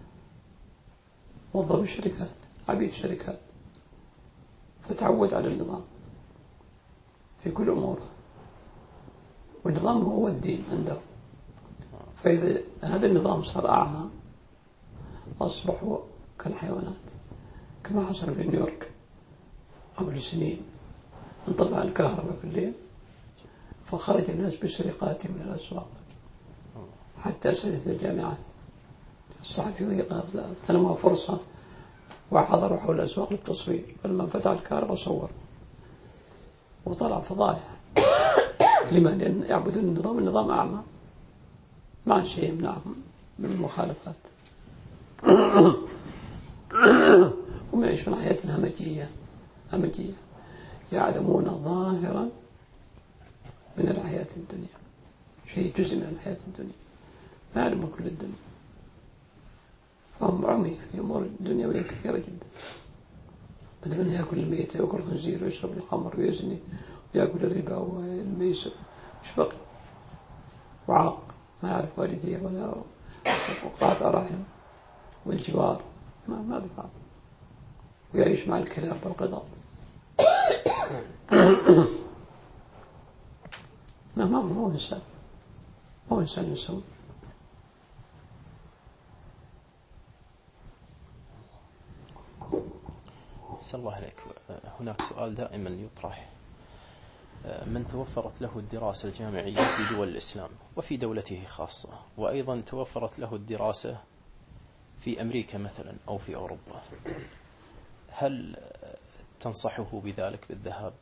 موظف الشركات، عبيد شركات، فتعود على النظام في كل أموره، والنظام هو الدين عنده. فإذا هذا النظام صار أعمى أصبحوا كالحيوانات، كما حصل في نيويورك قبل سنين، انطلع الكهرباء في الليل فخرج الناس بسرقاتهم من الأسواق، حتى أساتذة الجامعات الصحفيون اغتنموا فرصة وحضروا حول الأسواق للتصوير، فلما فتح الكهرباء صور وطلع فضايح. لما؟ لأن يعبدون النظام أعمى، ما شيء يمنعهم من المخالفات. هم يعيشون حياة همجية، يعلمون ظاهرا من الحياة الدنيا، شيء جزء من الحياة الدنيا، ما يعلمون كل الدنيا، فهم عمي في أمور الدنيا كثيرة جدا. بدل من يأكل الميت، يأكل الخنزير ويشرب الخمر ويزني ويأكل الربا والميسر، إيش بقي؟ وعاق، ما يعرف والديه ولا وقاطع رحم والجوار، ما ذكر، ويعيش مع الكلاب والقطط. ما هو إنسان يسوي. أحسن الله عليك. هناك سؤال دائما يطرح: من توفرت له الدراسة الجامعية في دول الإسلام وفي دولته خاصة، وأيضا توفرت له الدراسة في أمريكا مثلا أو في أوروبا، هل تنصحه بذلك بالذهاب؟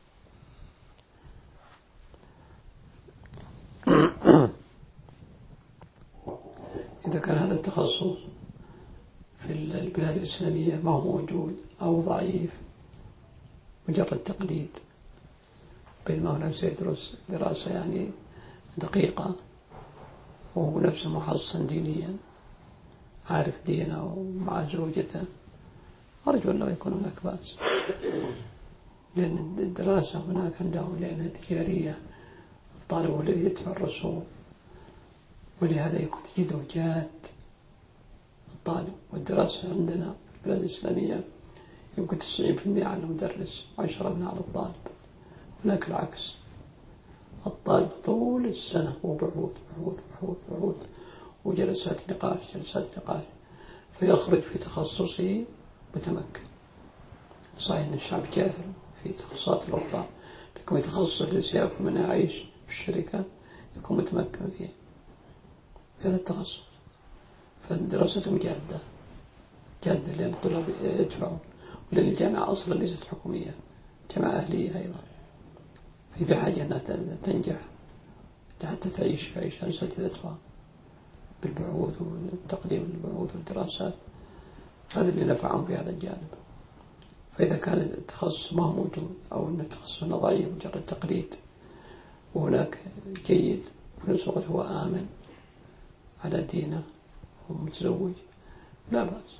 إذا كان هذا التخصص في البلاد الإسلامية ما هو موجود أو ضعيف، مجرد تقليد، بينما هناك سيدرس دراسة يعني دقيقة وهو نفسه محصن دينيا، عارف دينه ومع زوجته، أرجو أن لا يكون هناك بأس، لأن الدراسة هناك عندهم لأنها تجارية، الطالب هو الذي يدفع الرسوم، ولهذا يكون تجده جاد الطالب. والدراسة عندنا في البلاد الإسلامية يمكن 90% على المدرس و10% على الطالب. هناك العكس، الطالب طول السنة وبحوث وجلسات نقاش فيخرج في تخصصه متمكن. صحيح أن الشعب جاهل في تخصصات الأخرى، لكن يتخصص الذي سيأكل منها عيش في الشركة يكون متمكن فيه في هذا التخصص. فدراستهم جادة لأن الطلاب يدفعون، ولأن الجامعة أصلا ليست حكومية، جامعة أهلية أيضا، في بحاجة أنها تنجح حتى تعيش أساتذتها بالبعوث وتقديم البعوث والدراسات. هذا اللي نفعهم في هذا الجانب. فإذا كان التخصص ما هو موجود أو أن تخصصنا ضعيف مجرد تقليد، وهناك جيد في نفس الوقت هو آمن على دينه ومتزوج، لا بأس،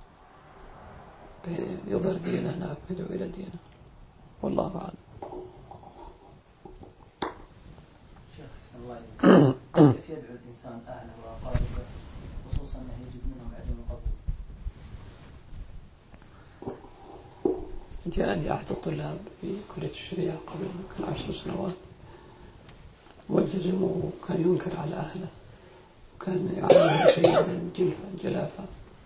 يظهر دينه هناك ويدعو إلى دينه، والله أعلم. شيخ حسن الله عليك، كيف يدعو الإنسان أهله وأقاربه خصوصا أنه يجد منهم عدم القبول؟ جاءني أحد الطلاب في كلية الشريعة قبل يمكن 10 سنوات، والتزم وكان ينكر على أهله، وكان يعاني شيء من الجلافة،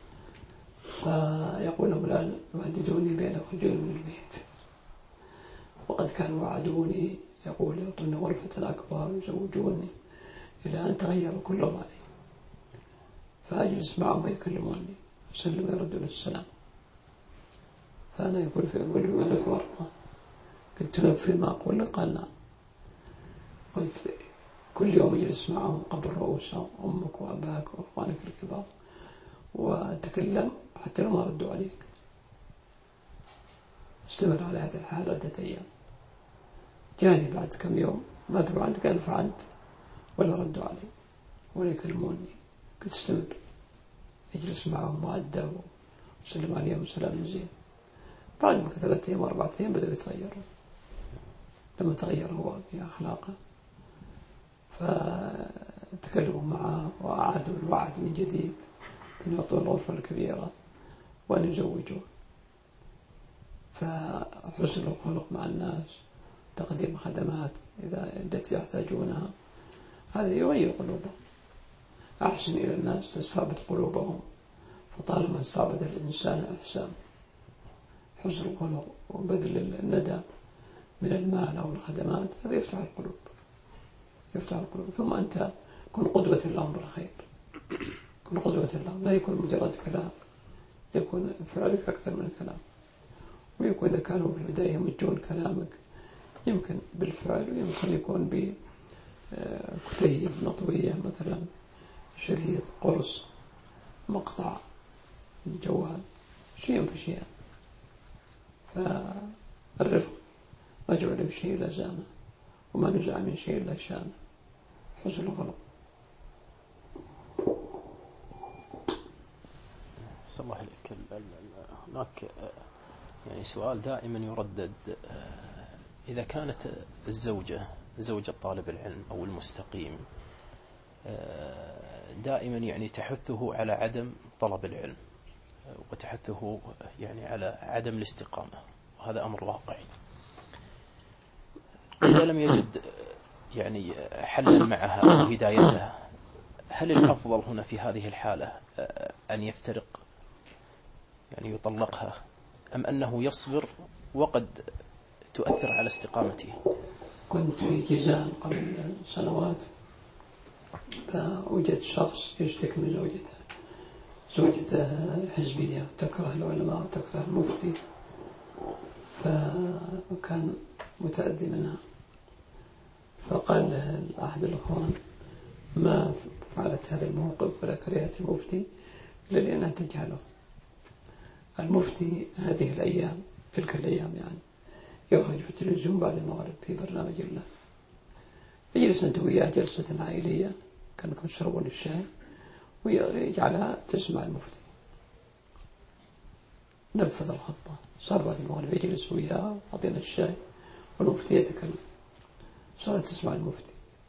فيقول لهم لا يهددوني بأن أخرجوني من البيت، وقد كانوا وعدوني يقول يعطوني غرفة أكبر يزوجوني، إلى أن تغيروا كلهم علي. فأجلس معهم ويكلموني، أسلم ويردون السلام. فأنا يقول في ورطة، قلت تنفذ ما أقول؟ قال نعم. قلت كل يوم أجلس معهم قبل رؤوسهم، أمك وأباك وأخوانك الكبار، وأتكلم حتى لو ما ردوا عليك. استمر على هذا الحال عدة أيام. جاني بعد كم يوم، ماذا فعلت؟ قال فعلت، ولا ردوا علي ولا يكلموني. قلت استمر، اجلس معهم مؤدب وسلم عليهم سلام زين. بعد 3 أيام 4 أيام بدأوا يتغيروا. لما تغير هو في أخلاقه فتكلموا معه وأعادوا الوعد من جديد أن يعطوا الغرفة الكبيرة وأن يزوجوه. فحسن الخلق مع الناس، تقديم خدمات التي يحتاجونها، هذا يغير قلوبهم. أحسن إلى الناس تستعبد قلوبهم، فطالما استعبد الإنسان إحسان. حسن الخلق وبذل الندى من المال أو الخدمات، هذا يفتح القلوب، يفتح القلوب. ثم أنت كن قدوة لهم بالخير، كن قدوة لهم، لا يكون مجرد كلام، يكون فعلك أكثر من كلام. ويكون إذا كانوا في البداية يمجون كلامك يمكن بالفعل، ويمكن يكون بكتيب مطوية مثلا، شريط، قرص، مقطع، جوال، شيئا فشيئا. فالرفق ما جعل بشيء إلا زانه، وما نزع من شيء إلا شانه. حسن الخلق. صلى الله عليك. هناك يعني سؤال دائما يردد، إذا كانت الزوجة زوجة طالب العلم أو المستقيم دائما يعني تحثه على عدم طلب العلم، وتحثه يعني على عدم الاستقامة، وهذا أمر واقعي، إذا لم يجد يعني حلا معها أو هدايتها، هل الأفضل هنا في هذه الحالة أن يفترق يعني يطلقها، أم أنه يصبر وقد تؤثر على استقامته؟ كنت في جيزان قبل سنوات، فوجد شخص يشتكي من زوجته حزبية، تكره العلماء وتكره المفتي، فكان متأذي منها. فقال أحد الأخوان: ما فعلت هذا الموقف ولا كرهت المفتي إلا لأنها تجهله. المفتي هذه الأيام، تلك الأيام يعني، يخرج في التلفزيون بعد المغرب في برنامج له، يجلس أنت وياه جلسة عائلية كأنكم تشربون الشاي، ويجعلها تسمع المفتي. نفذ الخطة، صار بعد المغرب يجلس وياه أعطينا الشاي والمفتي يتكلم، صارت تسمع المفتي.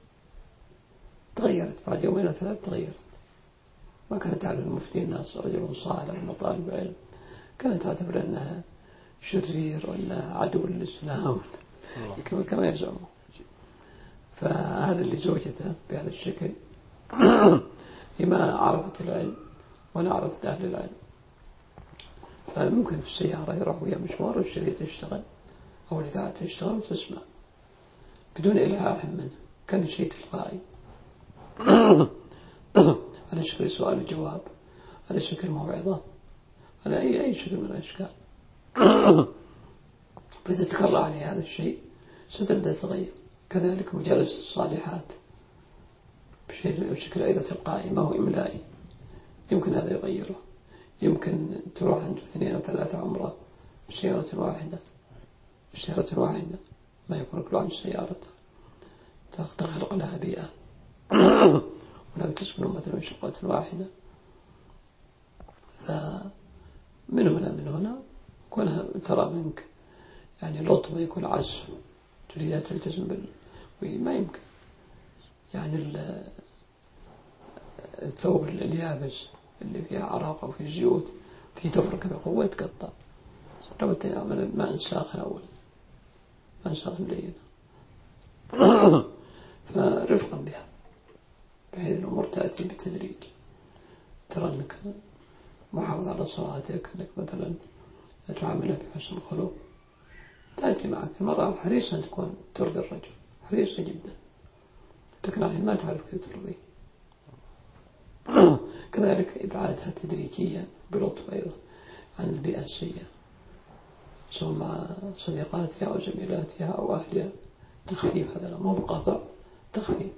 تغيرت بعد 2 أو 3 تغيرت. ما كانت تعرف المفتي الناس رجل صالح ولا طالب علم، كانت تعتبر أنها شرير وأنها عدو للإسلام كما يزعمون. فهذا اللي زوجته بهذا الشكل هي ما عرفت العلم ولا عرفت أهل العلم. فممكن في السيارة يروح ويا مشوار والشريط يشتغل أو الإذاعة تشتغل وتسمع بدون إلحاح منه، كان شيء تلقائي على شكل سؤال وجواب، على شكل موعظة، على أي شكل من الأشكال. فإذا تكرر عليه هذا الشيء ستبدأ تتغير. كذلك مجالس الصالحات بشكل أيضا تلقائي، ما هو إملائي، يمكن هذا يغيره. يمكن تروح عند 2 أو 3 عمره بسيارة واحدة، ما يكون كل واحد سيارته، تخلق لها بيئة ولكن تسكنوا مثلا شقة واحدة. فمن هنا كونها ترى منك يعني لطمة، يكون عزم، تريد أن تلتزم ما يمكن. يعني الثوب اليابس اللي فيها عراق أو فيه زيوت تيجي تفرك بقوة يتقطع. لو تعمل ماء ساخن أول، ماء ساخن لينا فرفقا بها، بحيث الأمور تأتي بالتدريج. ترى أنك محافظ على صلاتك، أنك مثلا تعاملها بحسن الخلق، تأتي معك المرأة حريصة أن تكون ترضي الرجل، حريصة جدا، لكن عليه ما تعرف كيف ترضيه. كذلك إبعادها تدريجيا بلطف أيضا عن البيئة السيئة، سواء مع صديقاتها أو زميلاتها أو أهلها. تخفيف، هذا مو بقطع، تخفيف.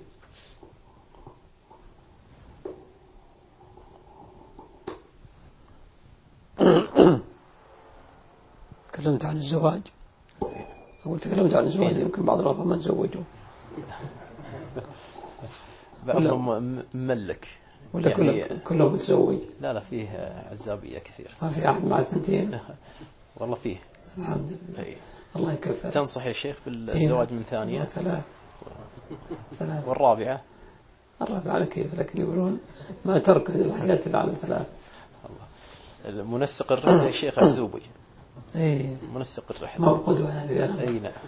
تكلمت عن الزواج، أقول تكلمت عن الزواج، يمكن بعض الأخوة ما تزوجوا، بعضهم مملك ولا يعني كله متزوج. لا فيه عزابية كثير. ما في أحد مع الثنتين؟ والله فيه الحمد لله. أي. الله يكفر. تنصح يا شيخ بالزواج من ثانية؟ ثلاث. والرابعة على كيف، لكن يقولون ما تركض الحياة إلا على ثلاث. الله. منسق الرحلة يا شيخ عزوبي. إيه. منسق الرحلة. ما بقدوة يعني. أي نعم.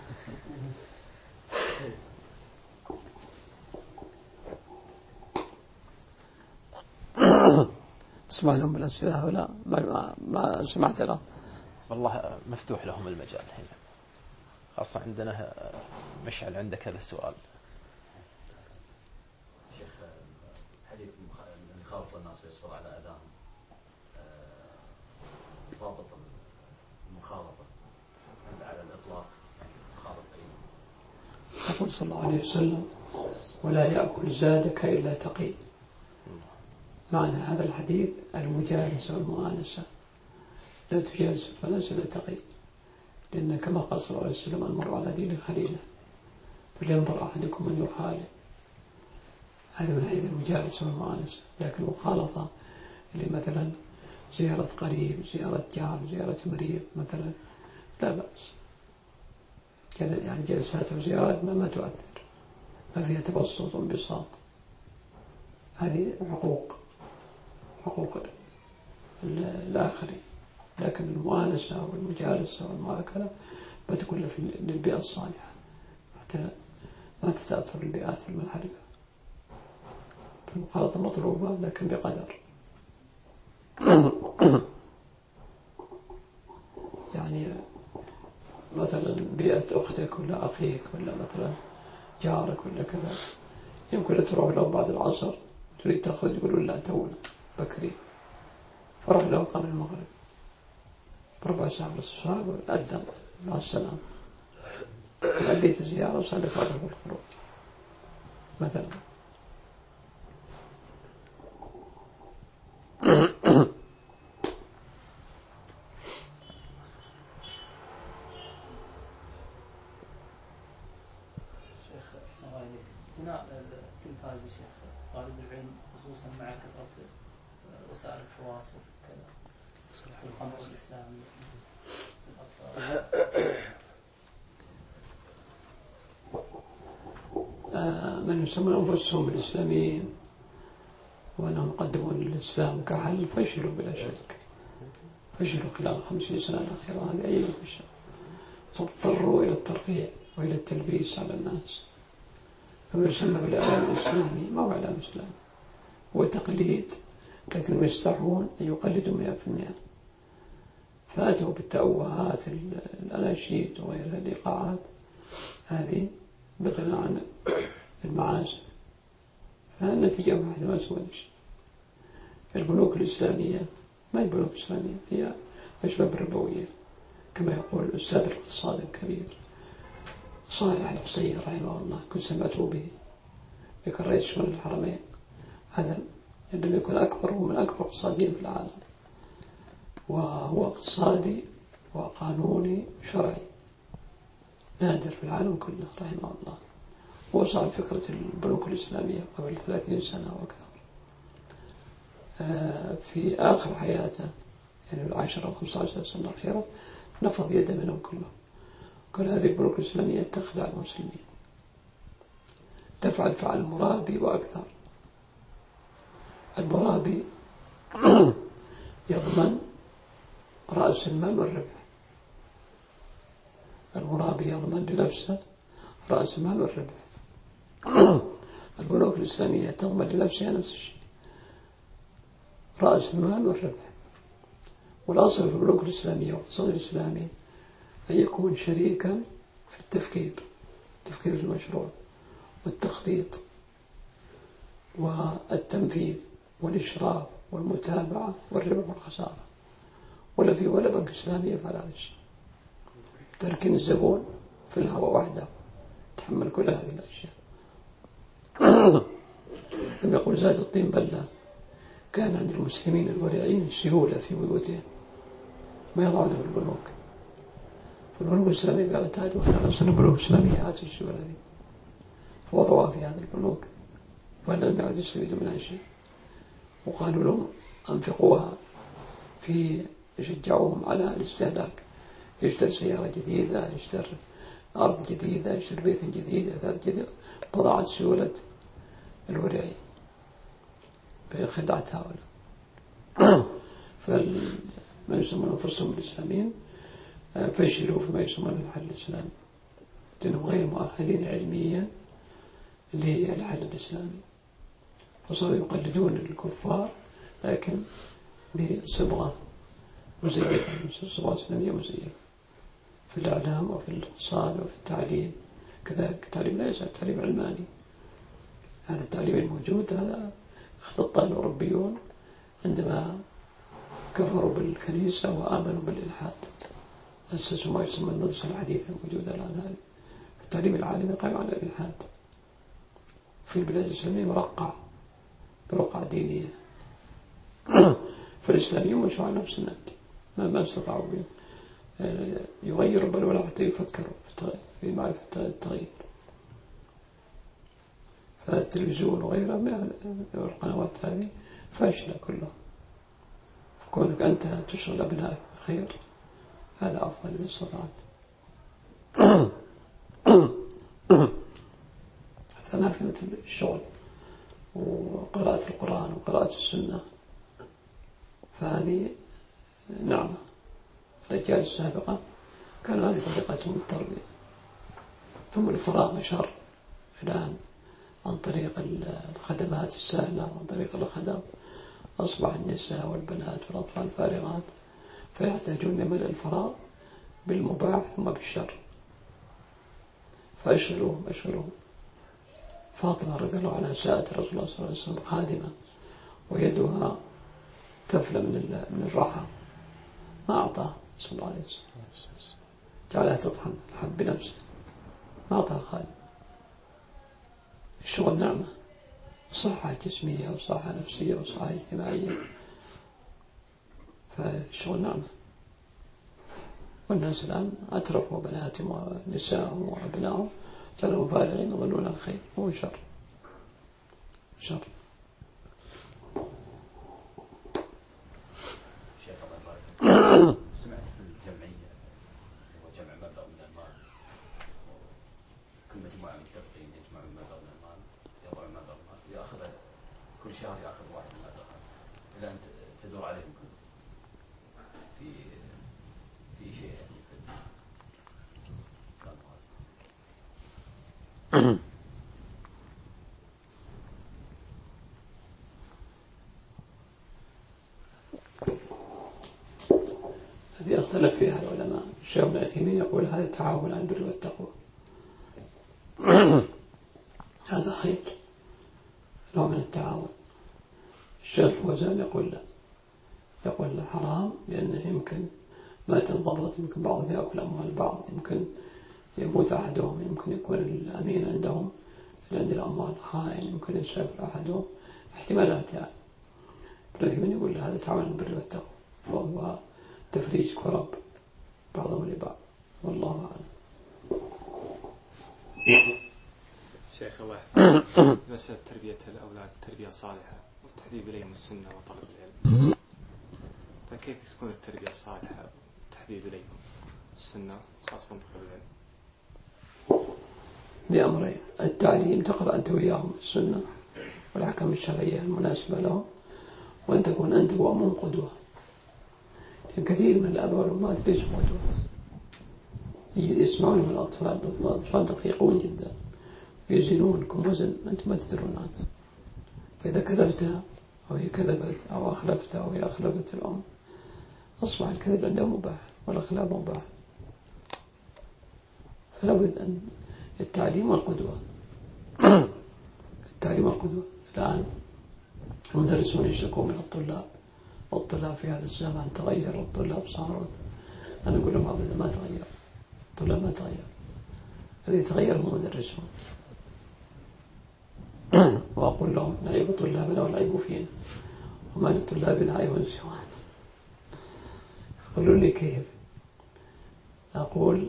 تسمع لهم بالأسئلة ولا ما سمعت لهم؟ والله مفتوح لهم المجال هنا، خاصة عندنا مشعل. عندك هذا السؤال؟ شيخ، حديث من يخالط الناس ويصبر على أذاهم، ضابط المخالطة على الإطلاق مخالط أي؟ يقول صلى الله عليه وسلم: ولا يأكل زادك إلا تقي. معنى هذا الحديث المجالسة والمؤانسة، لا تجالس الفلس إلا تقي، لأن كما قال صلى الله عليه وسلم: المرء على دين خليله فلينظر أحدكم من يخالف. هذا من حيث المجالسة والمؤانسة. لكن المخالطة اللي مثلا زيارة قريب، زيارة جار، زيارة مريض مثلا، لا بأس. يعني جلسات وزيارات ما تؤثر، ما فيها تبسط وانبساط، هذه حقوق الآخرين. لكن المؤانسة والمجالسة والمؤاكلة بتكون للبيئة الصالحة، حتى ما تتأثر البيئات المنحرفة. المخالطة مطلوبة لكن بقدر. يعني مثلا بيئة أختك ولا أخيك ولا مثلا جارك ولا كذا، يمكن تروح لهم بعد العصر تريد تأخذ، يقولون لا تونا بكري، فرح لهم قبل المغرب بربع ساعة نصف ساعة، أذن مع السلامة، أديت الزيارة وصلت فرح بالخروج مثلا. التلفاز يا شيخ طالب العلم خصوصا مع كثرة وسائل التواصل كذا في القمر الإسلامي من يسمون أنفسهم بالإسلاميين وأنهم يقدمون للإسلام كحل فشلوا بلا شك، فشلوا خلال 50 سنة الأخيرة هذه أي فشل، فاضطروا إلى الترقيع وإلى التلبيس على الناس. فما يسمى بالإعلام الإسلامي ما هو إعلام إسلامي، هو تقليد، لكن يستحون أن يقلدوا 100%. فأتوا بالتأوهات الأناشيد وغيرها الإيقاعات هذه بطلنا عن المعازف، فالنتيجة واحدة ما سوى شيء. البنوك الإسلامية ما هي بنوك إسلامية، هي أشباب ربوية كما يقول الأستاذ الاقتصاد الكبير صالح الحسين رحمه الله، كنت سمعته به ذكر رئيس شؤون الحرمين. هذا لم يكن أكبر ومن أكبر اقتصاديين في العالم، وهو اقتصادي وقانوني شرعي نادر في العالم كله رحمه الله. وصل فكرة البنوك الإسلامية قبل 30 سنة وأكثر. في آخر حياته يعني 10 أو 15 سنة الأخيرة نفض يده منهم كلهم. كل هذه البنوك الإسلامية تخدع المسلمين، تفعل فعل المرابي وأكثر. المرابي يضمن رأس المال والربح، المرابي يضمن لنفسه رأس المال والربح. البنوك الإسلامية تضمن لنفسها نفس الشيء، رأس المال والربح. والأصل في البنوك الإسلامية والاقتصاد الإسلامي أن يكون شريكا في التفكير التفكير في المشروع والتخطيط والتنفيذ والإشراف والمتابعة والربح والخسارة، ولا بنك إسلامي يفعل هذا الشيء. تركين الزبون في الهواء وحده تحمل كل هذه الأشياء. ثم يقول زاد الطين بلة، كان عند المسلمين الورعين سيولة في بيوتهم ما يضعونه في البنوك. فالبنوك الإسلامية قالت هذه وإحنا نصل البنوك الإسلامية هذه السيولة هذه، فوضعوها في هذه البنوك وأن لم يعد يستفيدوا منها شيء، وقالوا لهم أنفقوها في، يشجعوهم على الاستهلاك، يشتري سيارة جديدة، يشتري أرض جديدة، يشتري بيت جديد، أثاث جديد، بضاعة سيولة الورعين بخدعة هؤلاء. فمن يسمون أنفسهم الإسلاميين فشلوا فيما يسمون الحل الإسلامي، لأنهم غير مؤهلين علميا للحل الإسلامي، وصاروا يقلدون الكفار لكن بصبغة مزيفة، صبغة إسلامية مزيفة في الإعلام وفي الاقتصاد وفي التعليم. كذلك التعليم ليس التعليم علماني، هذا التعليم الموجود هذا اختطه الأوروبيون عندما كفروا بالكنيسة وآمنوا بالإلحاد، أسسوا ما يسمى المدرسة الحديثة الموجودة الآن. هذه التعليم العالمي قائم على الإلحاد في البلاد الإسلامية، مرقع برقعة دينية. فالإسلاميون مشوا على نفس النهج، ما استطاعوا يغيروا بل ولا حتى يفكروا في معرفة التغيير. فالتلفزيون وغيرها من القنوات هذه فاشلة كلها، فكونك أنت تشغل أبنائك بخير هذا أفضل إذا استطعت. فأماكن الشغل وقراءة القرآن وقراءة السنة فهذه نعمة. الرجال السابقة كانوا هذه طريقتهم التربية. ثم الفراغ شر الآن عن طريق الخدمات السهلة، عن طريق الخدم أصبح النساء والبنات والأطفال فارغات، فيحتاجون لملء الفراغ بالمباح ثم بالشر، فأشغلوهم. فاطمة رضي الله عنها ساءت رسول الله صلى الله عليه وسلم خادمة ويدها تفلى من الرحى، ما أعطاها صلى الله عليه وسلم، جعلها تطحن الحب بنفسه، ما أعطاها خادمة. الشغل نعمة، صحة جسمية وصحة نفسية وصحة اجتماعية، فالشغل نعمة. والناس الآن أتركوا بناتهم ونساءهم وأبنائهم جعلهم فارغين يظنون الخير، هو شر. شيخ الله يبارك، سمعت في الجمعية هو جمع مبلغ من المال، كل مجموعة متفقين يجمعون مبلغ من المال، يضعون مبلغ من المال، يأخذ كل شهر يأخذ واحد من المبلغ إلى أن تدور عليهم في شيء هذه اختلف فيها العلماء. الشيخ ابن عثيمين يقول هذا تعاون على البر والتقوى، هذا خير، نوع من التعاون. الشيخ الفوزان يقول لا، يقول حرام، لأنه يمكن ما تنضبط، يمكن بعضهم يأكل أموال بعض، يمكن يموت أحدهم، يمكن يكون الأمين عندهم عند الأموال خائن، يمكن يسافر أحدهم، احتمالات يعني. لكن يقول هذا تعاون على البر والتقوى، وهو تفريج كرب بعضهم لبعض، والله أعلم. شيخ الله مسألة تربية الأولاد تربية صالحة والتحبيب إليهم السنة وطلب العلم، فكيف تكون التربية الصالحة والتحبيب إليهم السنة خاصة بطلب العلم؟ بأمرين: التعليم، تقرأ أنت وياهم السنة والأحكام الشرعية المناسبة لهم، وأن تكون أنت وأمهم قدوة. لأن كثير من الآباء والأمهات ليسوا قدوة، يسمعون من الأطفال دقيقون جدا، يزنونكم وزن أنتم ما تدرون عنه. فإذا كذبت أو هي كذبت أو أخلفت أو هي أخلفت الأم، أصبح الكذب عندها مباح والأخلاف مباح. فلا بد أن التعليم والقدوة. التعليم والقدوة. الآن المدرسون يشتكون من الطلاب، والطلاب في هذا الزمان تغير، والطلاب صاروا، أنا أقول لهم أبدا ما تغير، الطلاب ما تغير، الذي تغير هم المدرسون. وأقول لهم نعيب طلابنا والعيب فينا، وما لطلابنا عيب سوانا. يقولون لي كيف؟ أقول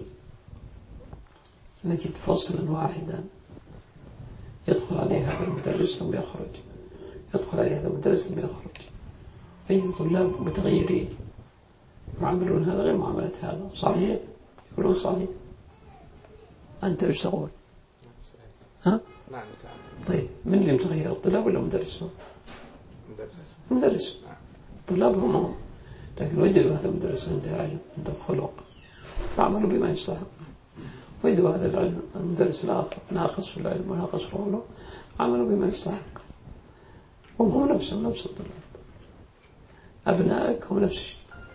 نجد فصلا واحدا يدخل عليه هذا المدرس ثم يخرج، يدخل عليه هذا المدرس ثم يخرج، أي طلاب متغيرين يعاملون هذا غير معاملة هذا. صحيح؟ يقولون صحيح. أنت ايش تقول؟ ها؟ نعم. طيب من اللي متغير، الطلاب ولا المدرسون؟ المدرس. الطلاب هم، لكن وجدوا هذا المدرس عنده علم، عنده خلق، فعملوا بما يستحق. وإذا هذا العلم المدرس الآخر ناقص في العلم وناقص في الخلق، عملوا بما يستحق. وهم نفسهم نفس الطلاب، أبنائك هم نفس الشيء.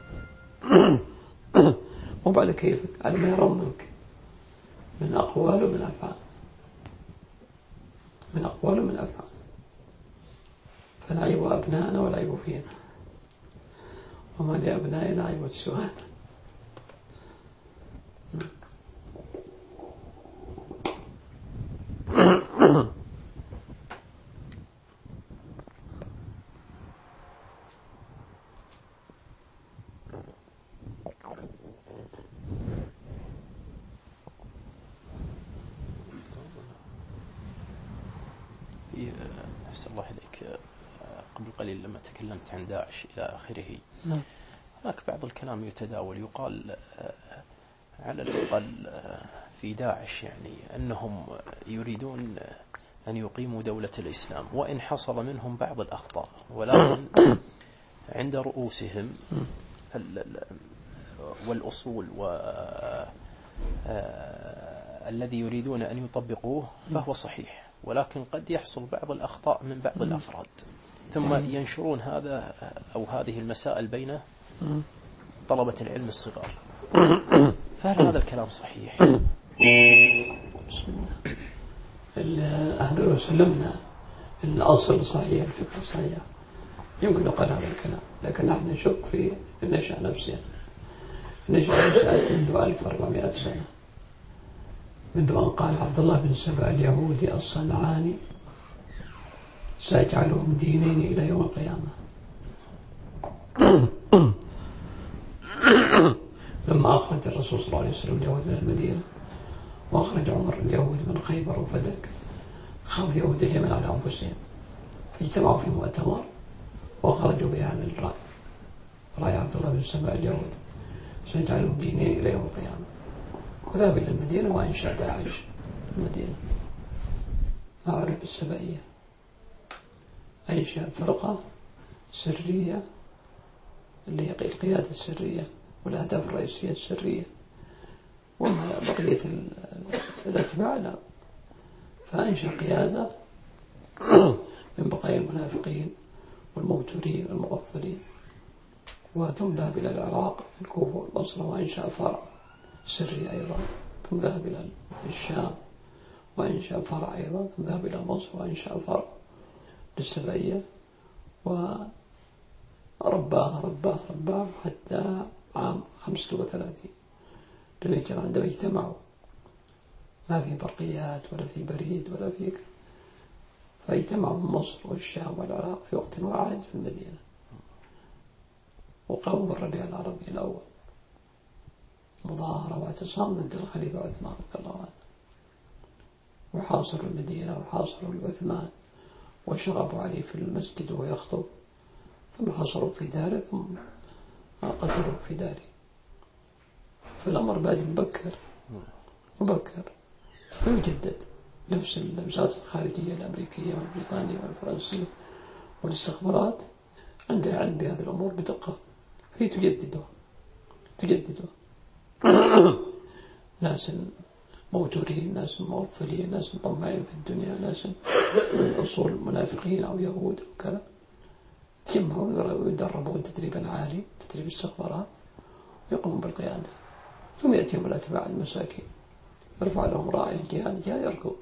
وبعد كيفك على ما يرون منك من أقوال ومن أفعال، من أقوال ومن أفعال. فنعيب أبنائنا والعيب فينا، وما لأبنائنا عيب سوانا. أحسن الله إليك. قبل قليل لما تكلمت عن داعش إلى آخره، هناك بعض الكلام يتداول، يقال على الأقل في داعش يعني أنهم يريدون أن يقيموا دولة الإسلام، وإن حصل منهم بعض الأخطاء، ولكن عند رؤوسهم والأصول الذي يريدون أن يطبقوه فهو صحيح، ولكن قد يحصل بعض الأخطاء من بعض الأفراد، ثم ينشرون هذا أو هذه المسائل بين طلبة العلم الصغار. فهل هذا الكلام صحيح؟ هذا لو سلمنا الأصل صحيح، الفكرة صحيح، يمكن نقل هذا الكلام، لكن نحن نشك في النشأة نفسها. النشأة نشأت منذ 1400 سنة، منذ أن قال عبد الله بن سبأ اليهودي الصنعاني سيجعلهم دينين إلى يوم القيامة. لما أخرج الرسول صلى الله عليه وسلم اليهود من المدينة، وأخرج عمر اليهود من خيبر وفدك، خاف يهود اليمن على أنفسهم، اجتمعوا في مؤتمر وخرجوا بهذا الرأي، رأي عبد الله بن سبأ اليهود سيجعلهم دينين إلى يوم القيامة. وذهب إلى المدينة وأنشأ داعش في المدينة مع عرب السبائية، أنشأ فرقة سرية اللي هي القيادة السرية والأهداف الرئيسية السرية، وما بقية الأتباع لا. فأنشأ قيادة من بقايا المنافقين والموتورين والمغفلين، وثم ذهب إلى العراق الكوفة والبصرة وأنشأ فرع سري أيضا، ثم ذهب إلى الشام وأنشأ فرع أيضا، ثم ذهب إلى مصر وأنشأ فرع للسبعية، ورباه حتى عام 35 للهجرة، عندما اجتمعوا ما في برقيات ولا في بريد ولا في، فاجتمعوا من مصر والشام والعراق في وقت واحد في المدينة، وقاموا بالربيع العربي الأول، مظاهرة واعتصام ضد الخليفة عثمان رضي الله عنه، وحاصروا المدينة وحاصروا عثمان وشغبوا عليه في المسجد وهو يخطب، ثم حصروا في داره، ثم قتلوا في داره. فالأمر بعد مبكر ويجدد. نفس الوزارات الخارجية الأمريكية والبريطانية والفرنسية والاستخبارات عندها علم بهذه الأمور بدقة، هي تجددها. ناس موتورين، ناس مغفلين، ناس مطمعين في الدنيا، ناس من أصول منافقين أو يهود أو كذا، تجمعون ويدربون تدريبا عالي، تدريب استخبارات، ويقومون بالقيادة. ثم يأتيهم الأتباع المساكين ارفع لهم راعي الجهاد جاء يركض.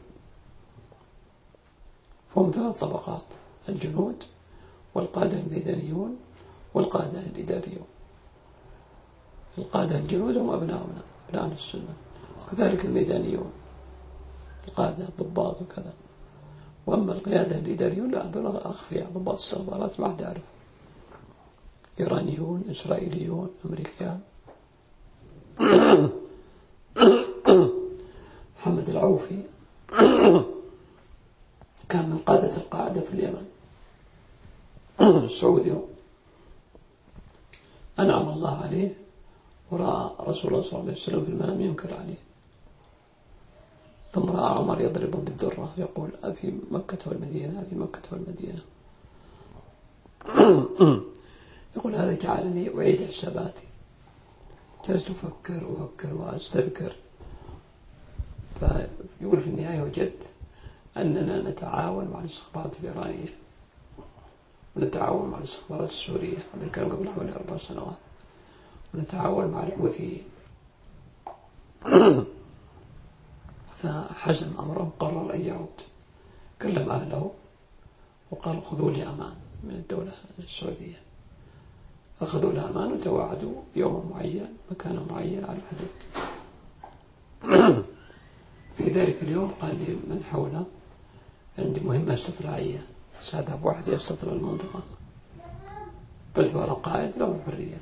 فهم 3 طبقات: الجنود والقادة الميدانيون والقادة الإداريون. القادة الجنود هم أبناؤنا، أبناء السنة، وكذلك الميدانيون القادة الضباط وكذا. وأما القيادة الإداريون لا، هذول أخفياء، ضباط استخبارات ما حد يعرف، إيرانيون، إسرائيليون، أمريكان. محمد العوفي كان من قادة القاعدة في اليمن السعودي، أنعم الله عليه، ورأى رسول الله صلى الله عليه وسلم في المنام ينكر عليه، ثم رأى عمر يضربه بالدرة يقول: أفي مكة والمدينة، أفي مكة والمدينة. يقول: هذا جعلني أعيد حساباتي. جلست أفكر وأستذكر، فيقول في النهاية: وجدت أننا نتعاون مع الاستخبارات الإيرانية ونتعاون مع الاستخبارات السورية، هذا الكلام قبل حوالي 4 سنوات، ونتعاون مع الحوثيين. فحزم أمره، قرر أن يعود، كلم أهله وقال: خذوا لي أمان من الدولة السعودية. أخذوا له أمان وتواعدوا يوم معين، مكان معين على الحدود. في ذلك اليوم قال لي من حوله: عندي مهمة استطلاعية، سأذهب وحدي أستطلع المنطقة، باعتبار القائد له الحرية.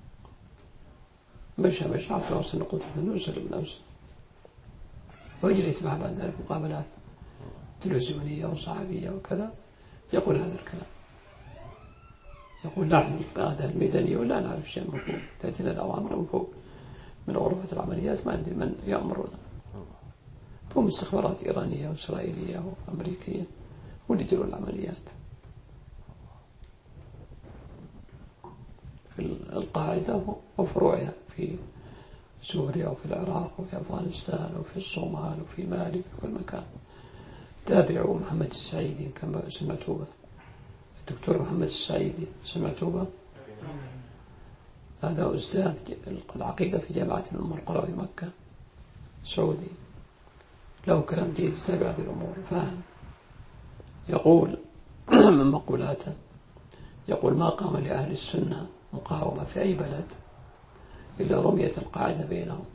مشى حتى وصل نقطة منه وسلم نفسه. وجريت معه بعد ذلك مقابلات تلفزيونية وصحفية وكذا، يقول هذا الكلام، يقول: نحن القادة الميدانيون لا نعرف شيء من فوق، تأتينا الأوامر من فوق من غرفة العمليات، ما ندري من يأمرنا. هم استخبارات إيرانية وإسرائيلية وأمريكية واللي يجروا العمليات. في القاعدة وفروعها في سوريا وفي العراق وفي أفغانستان وفي الصومال وفي مالي، في كل مكان. تابعوا محمد السعيدي، كما سمعتوا به، الدكتور محمد السعيدي، سمعتوا به؟ هذا أستاذ العقيدة في جامعة الأم القرى في مكة، سعودي، له كلام جيد، تابع هذه الأمور، فاهم. يقول من مقولاته، يقول: ما قام لأهل السنة مقاومة في أي بلد إلا رميت القاعدة بينهم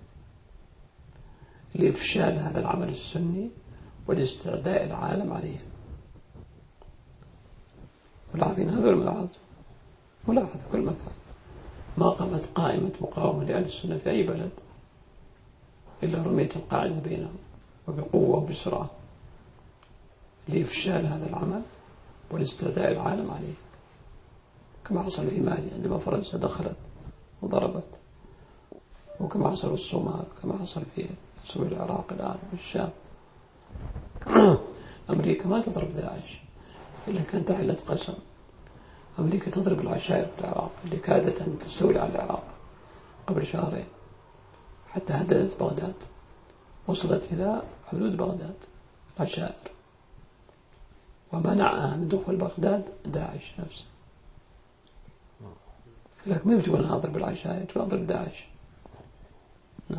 لإفشال هذا العمل السني والاستعداء العالم عليه. ملاحظين هذا الملاحظ، ملاحظ كل مكان. ما قامت قائمة مقاومة لأهل السنة في أي بلد إلا رميت القاعدة بينهم وبقوة وبسرعة لإفشال هذا العمل والاستعداء العالم عليه، كما حصل في مالي عندما فرنسا دخلت وضربت، وكما حصل في الصومال، كما حصل في العراق الآن والشام. أمريكا ما تضرب داعش إلا كانت حلة قسم. أمريكا تضرب العشائر في العراق اللي كادت أن تستولي على العراق قبل شهرين، حتى هددت بغداد، وصلت إلى حدود بغداد العشائر، ومنعها من دخول بغداد داعش نفسه. لكن ما يبتغون نضرب العشائر ونضرب داعش. نعم.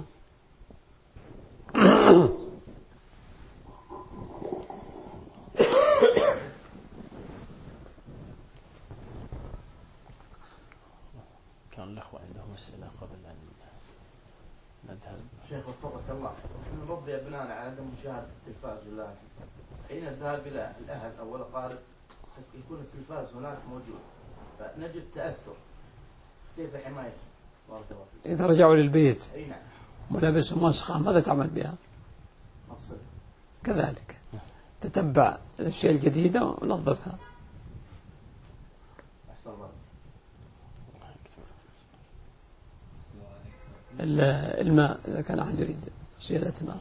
كان الأخوة عندهم أسئلة قبل أن نذهب. شيخ وفقك الله، نربي أبنائنا على عدم مشاهدة التلفاز والله. حين الذهاب إلى الأهل أو الأقارب يكون التلفاز هناك موجود، فنجد تأثر. كيف حمايته؟ بارك الله فيك. إذا رجعوا للبيت أي نعم ملابسهم وسخة، ماذا تعمل بها؟ أفصل. كذلك تتبع الأشياء الجديدة ونظفها. أحسن الله. الماء إذا كان أحد يريد زيادة ماء.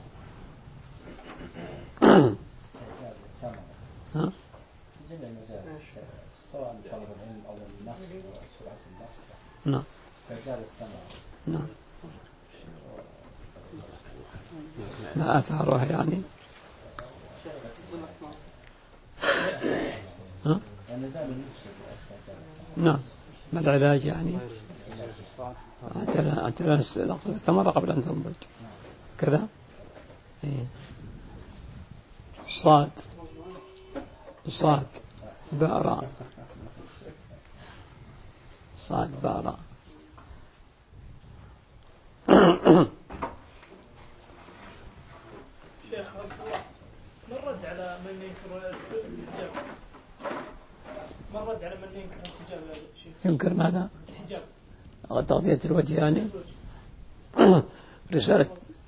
ها؟ في جميع المجالات، سواء طلب العلم أو النصر وسرعة النصر. نعم. استعجال الثمرة. نعم. ما آثارها يعني؟ ها؟ يعني دائما يفسد استعجال الثمرة. نعم. ما العلاج يعني؟ حتى لا نقطف الثمرة قبل أن تنضج كذا. صاد باء صاد باء. شيخ ما الرد على من ينكر الحجاب؟ ما الرد على من ينكر الحجاب يا شيخ؟ ينكر ماذا؟ الحجاب. تغطية الوجه يعني. رسالة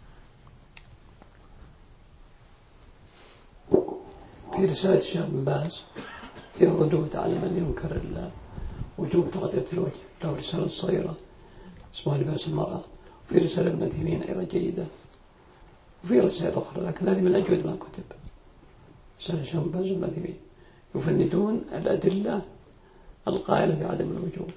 في رسالة الشيخ بن باز فيها ردود على من ينكر وجوب تغطية الوجه، له رسالة صغيرة اسمها لباس المرأة، وفي رسالة ابن تيمية أيضا جيدة، وفي رسائل أخرى، لكن هذه من أجود ما كتب. رسالة الشيخ بن باز وابن تيمية يفندون الأدلة القائلة بعدم الوجوب.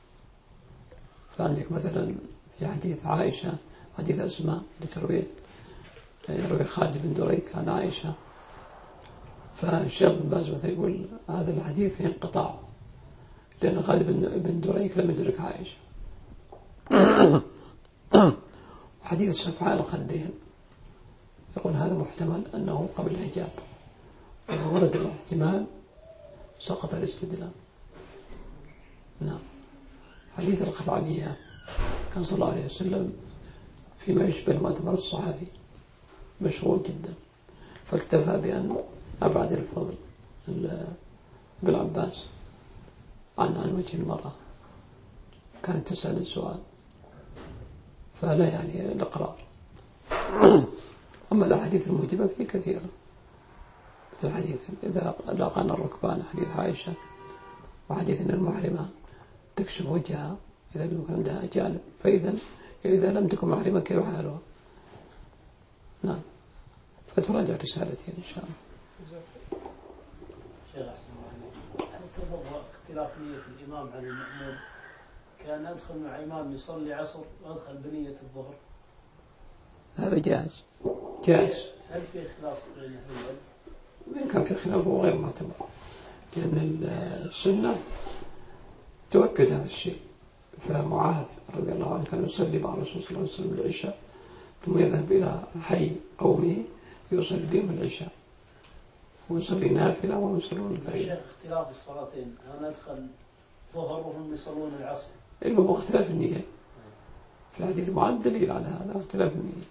فعندك مثلا في حديث عائشة، حديث أسماء يروي خالد بن دريك عن عائشة، فالشيخ بن باز مثلا يقول هذا الحديث فيه انقطاع لأن خالد بن دريك لم يدرك عائشة. حديث سفعاء الخدين يقول هذا محتمل أنه قبل الحجاب، إذا ورد الاحتمال سقط الاستدلال. نعم. حديث الخلعانية كان صلى الله عليه وسلم فيما يشبه المؤتمر الصحابي مشغول جدا، فاكتفى بأن أبعد الفضل ابن عباس عن وجه المرأة، كانت تسأل السؤال فلا يعني الإقرار. أما الأحاديث الموجبة فيه كثيرة، مثل حديث إذا لاقانا الركبان، حديث عائشة، وحديث أن المحرمة تكشف وجهها إذا لم يكن عندها أجانب، فإذا لم تكن محرمة كيف حالها؟ نعم. فتراجع رسالتين إن شاء الله. شيخ أحسن الله، هل تضر اختلاف نية الإمام عن المأموم؟ كان أدخل مع إمام يصلي عصر وأدخل بنية الظهر، هذا جائز. هل في خلاف بين أهل العلم؟ وإن كان في خلاف هو غير معتبر، لأن السنة تؤكد هذا الشيء. فمعاذ رضي الله عنه كان يصلي مع الرسول صلى الله عليه وسلم العشاء ثم يذهب إلى حي قومه يصلي بهم العشاء، ويصلي نافلة ويصلون الفريضة. شيخ اختلاف الصلاتين، أنا أدخل ظهر وهم يصلون العصر، المهم اختلاف النية. في حديث معاذ دليل على هذا اختلاف النية.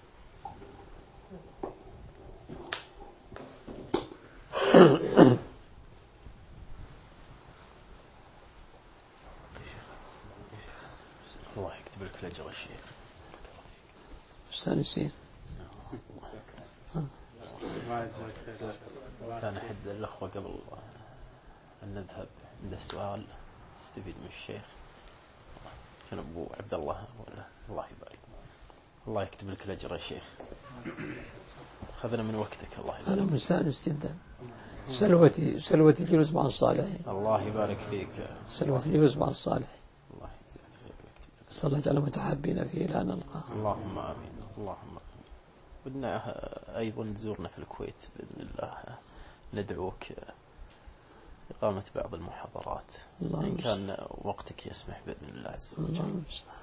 الله يكتب لك الأجر الشيخ. مستانسين. كان أحد الأخوة قبل أن نذهب عنده سؤال استفيد من الشيخ، كان أبو عبد الله ولا الله يبارك، الله يكتب لك الأجر يا شيخ، أخذنا من وقتك. الله يبارك. أنا مستانس جدا. سلوة الجلوس مع الصالحين. الله يبارك فيك. سلوة الجلوس مع الصالحين. الله صلى الله على متحابين فيه لا نلقاه. اللهم آمين. اللهم بدنا أيضا تزورنا في الكويت بإذن الله، ندعوك إقامة بعض المحاضرات إن كان وقتك يسمح بإذن الله عز وجل.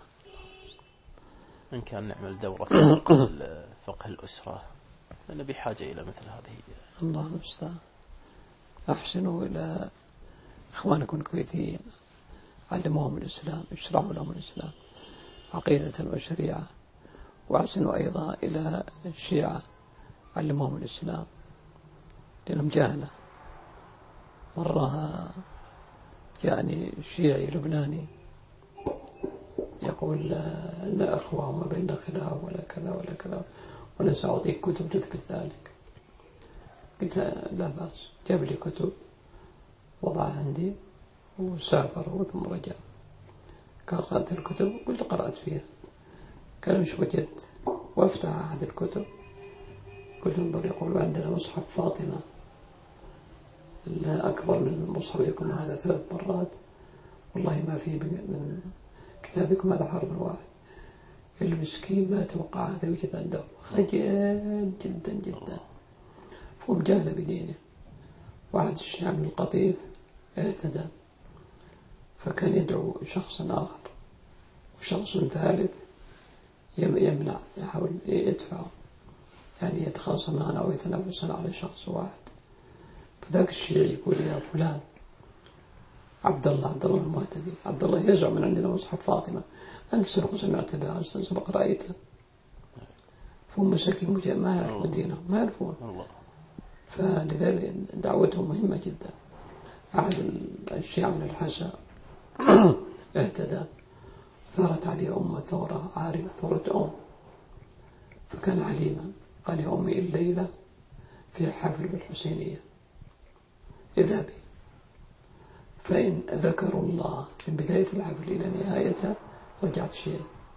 إن كان نعمل دورة فقه الأسرة، لأن بحاجة إلى مثل هذه. الله المستعان. أحسنوا إلى إخوانكم الكويتيين، علموهم الإسلام، اشرحوا لهم الإسلام عقيدة وشريعة، وأحسنوا أيضا إلى الشيعة، علموهم الإسلام لأنهم جاهلة. مرة جاءني شيعي لبناني يقول أن أخوة وما بين خلاف ولا كذا ولا كذا، وأنا سأعطيك كتب تثبت ذلك. قلت لا بأس. جاب لي كتب وضعها عندي وسافر ثم رجع. قال قرأت الكتب؟ قلت قرأت فيها. قال مش وجدت؟ وافتح أحد الكتب قلت انظر، يقول عندنا مصحف فاطمة أكبر من مصحفكم هذا 3 مرات، والله ما فيه من كتابكم هذا حرف واحد. المسكين ما توقع هذا يوجد عنده، خجل جدا جدا، فهم جاهل بدينه. واحد الشيعة من القطيف اهتدى، فكان يدعو شخصا آخر وشخص ثالث يمنع، يحاول يدفعه، يعني يتخاصمان أو يتنافسان على شخص واحد. فذاك الشيعي يقول يا فلان عبد الله المهتدي، عبد الله يزعم من عندنا مصحف فاطمة، أنت سمعت بها، سبق رأيته. فهم مساكين ما يعرفون دينهم، ما يعرفون. فلذلك دعوتهم مهمة جدا. أحد الشيعة من الحسا اهتدى، ثارت عليه أمة ثورة عارمة، ثورة فكان عليما، قال يا أمي الليلة في الحفل بالحسينية اذهبي، فإن ذكروا الله من بداية الحفل إلى نهايته رجعت شيء.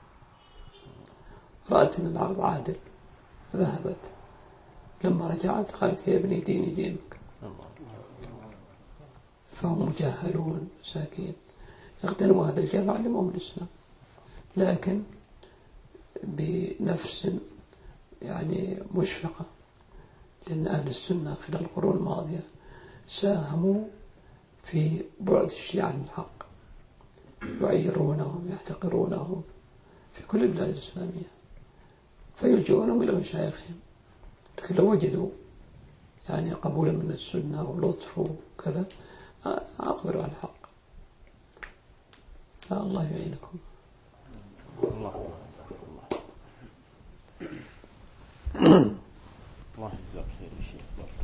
رأت أن العرض عادل ذهبت، لما رجعت قالت يا ابني ديني دينك. فهم مجاهلون ساكين، اغتنموا هذا الجهل علمهم الإسلام، لكن بنفس يعني مشفقة، لأن أهل السنة خلال القرون الماضية ساهموا في بعد الشيعة عن الحق، يعيرونهم يحتقرونهم في كل البلاد الإسلامية، فيلجؤونهم إلى مشايخهم. لكن لو وجدوا يعني قبولا من السنة ولطف وكذا أقبلوا على الحق. الله يعينكم. الله يجزاك خير يا شيخ.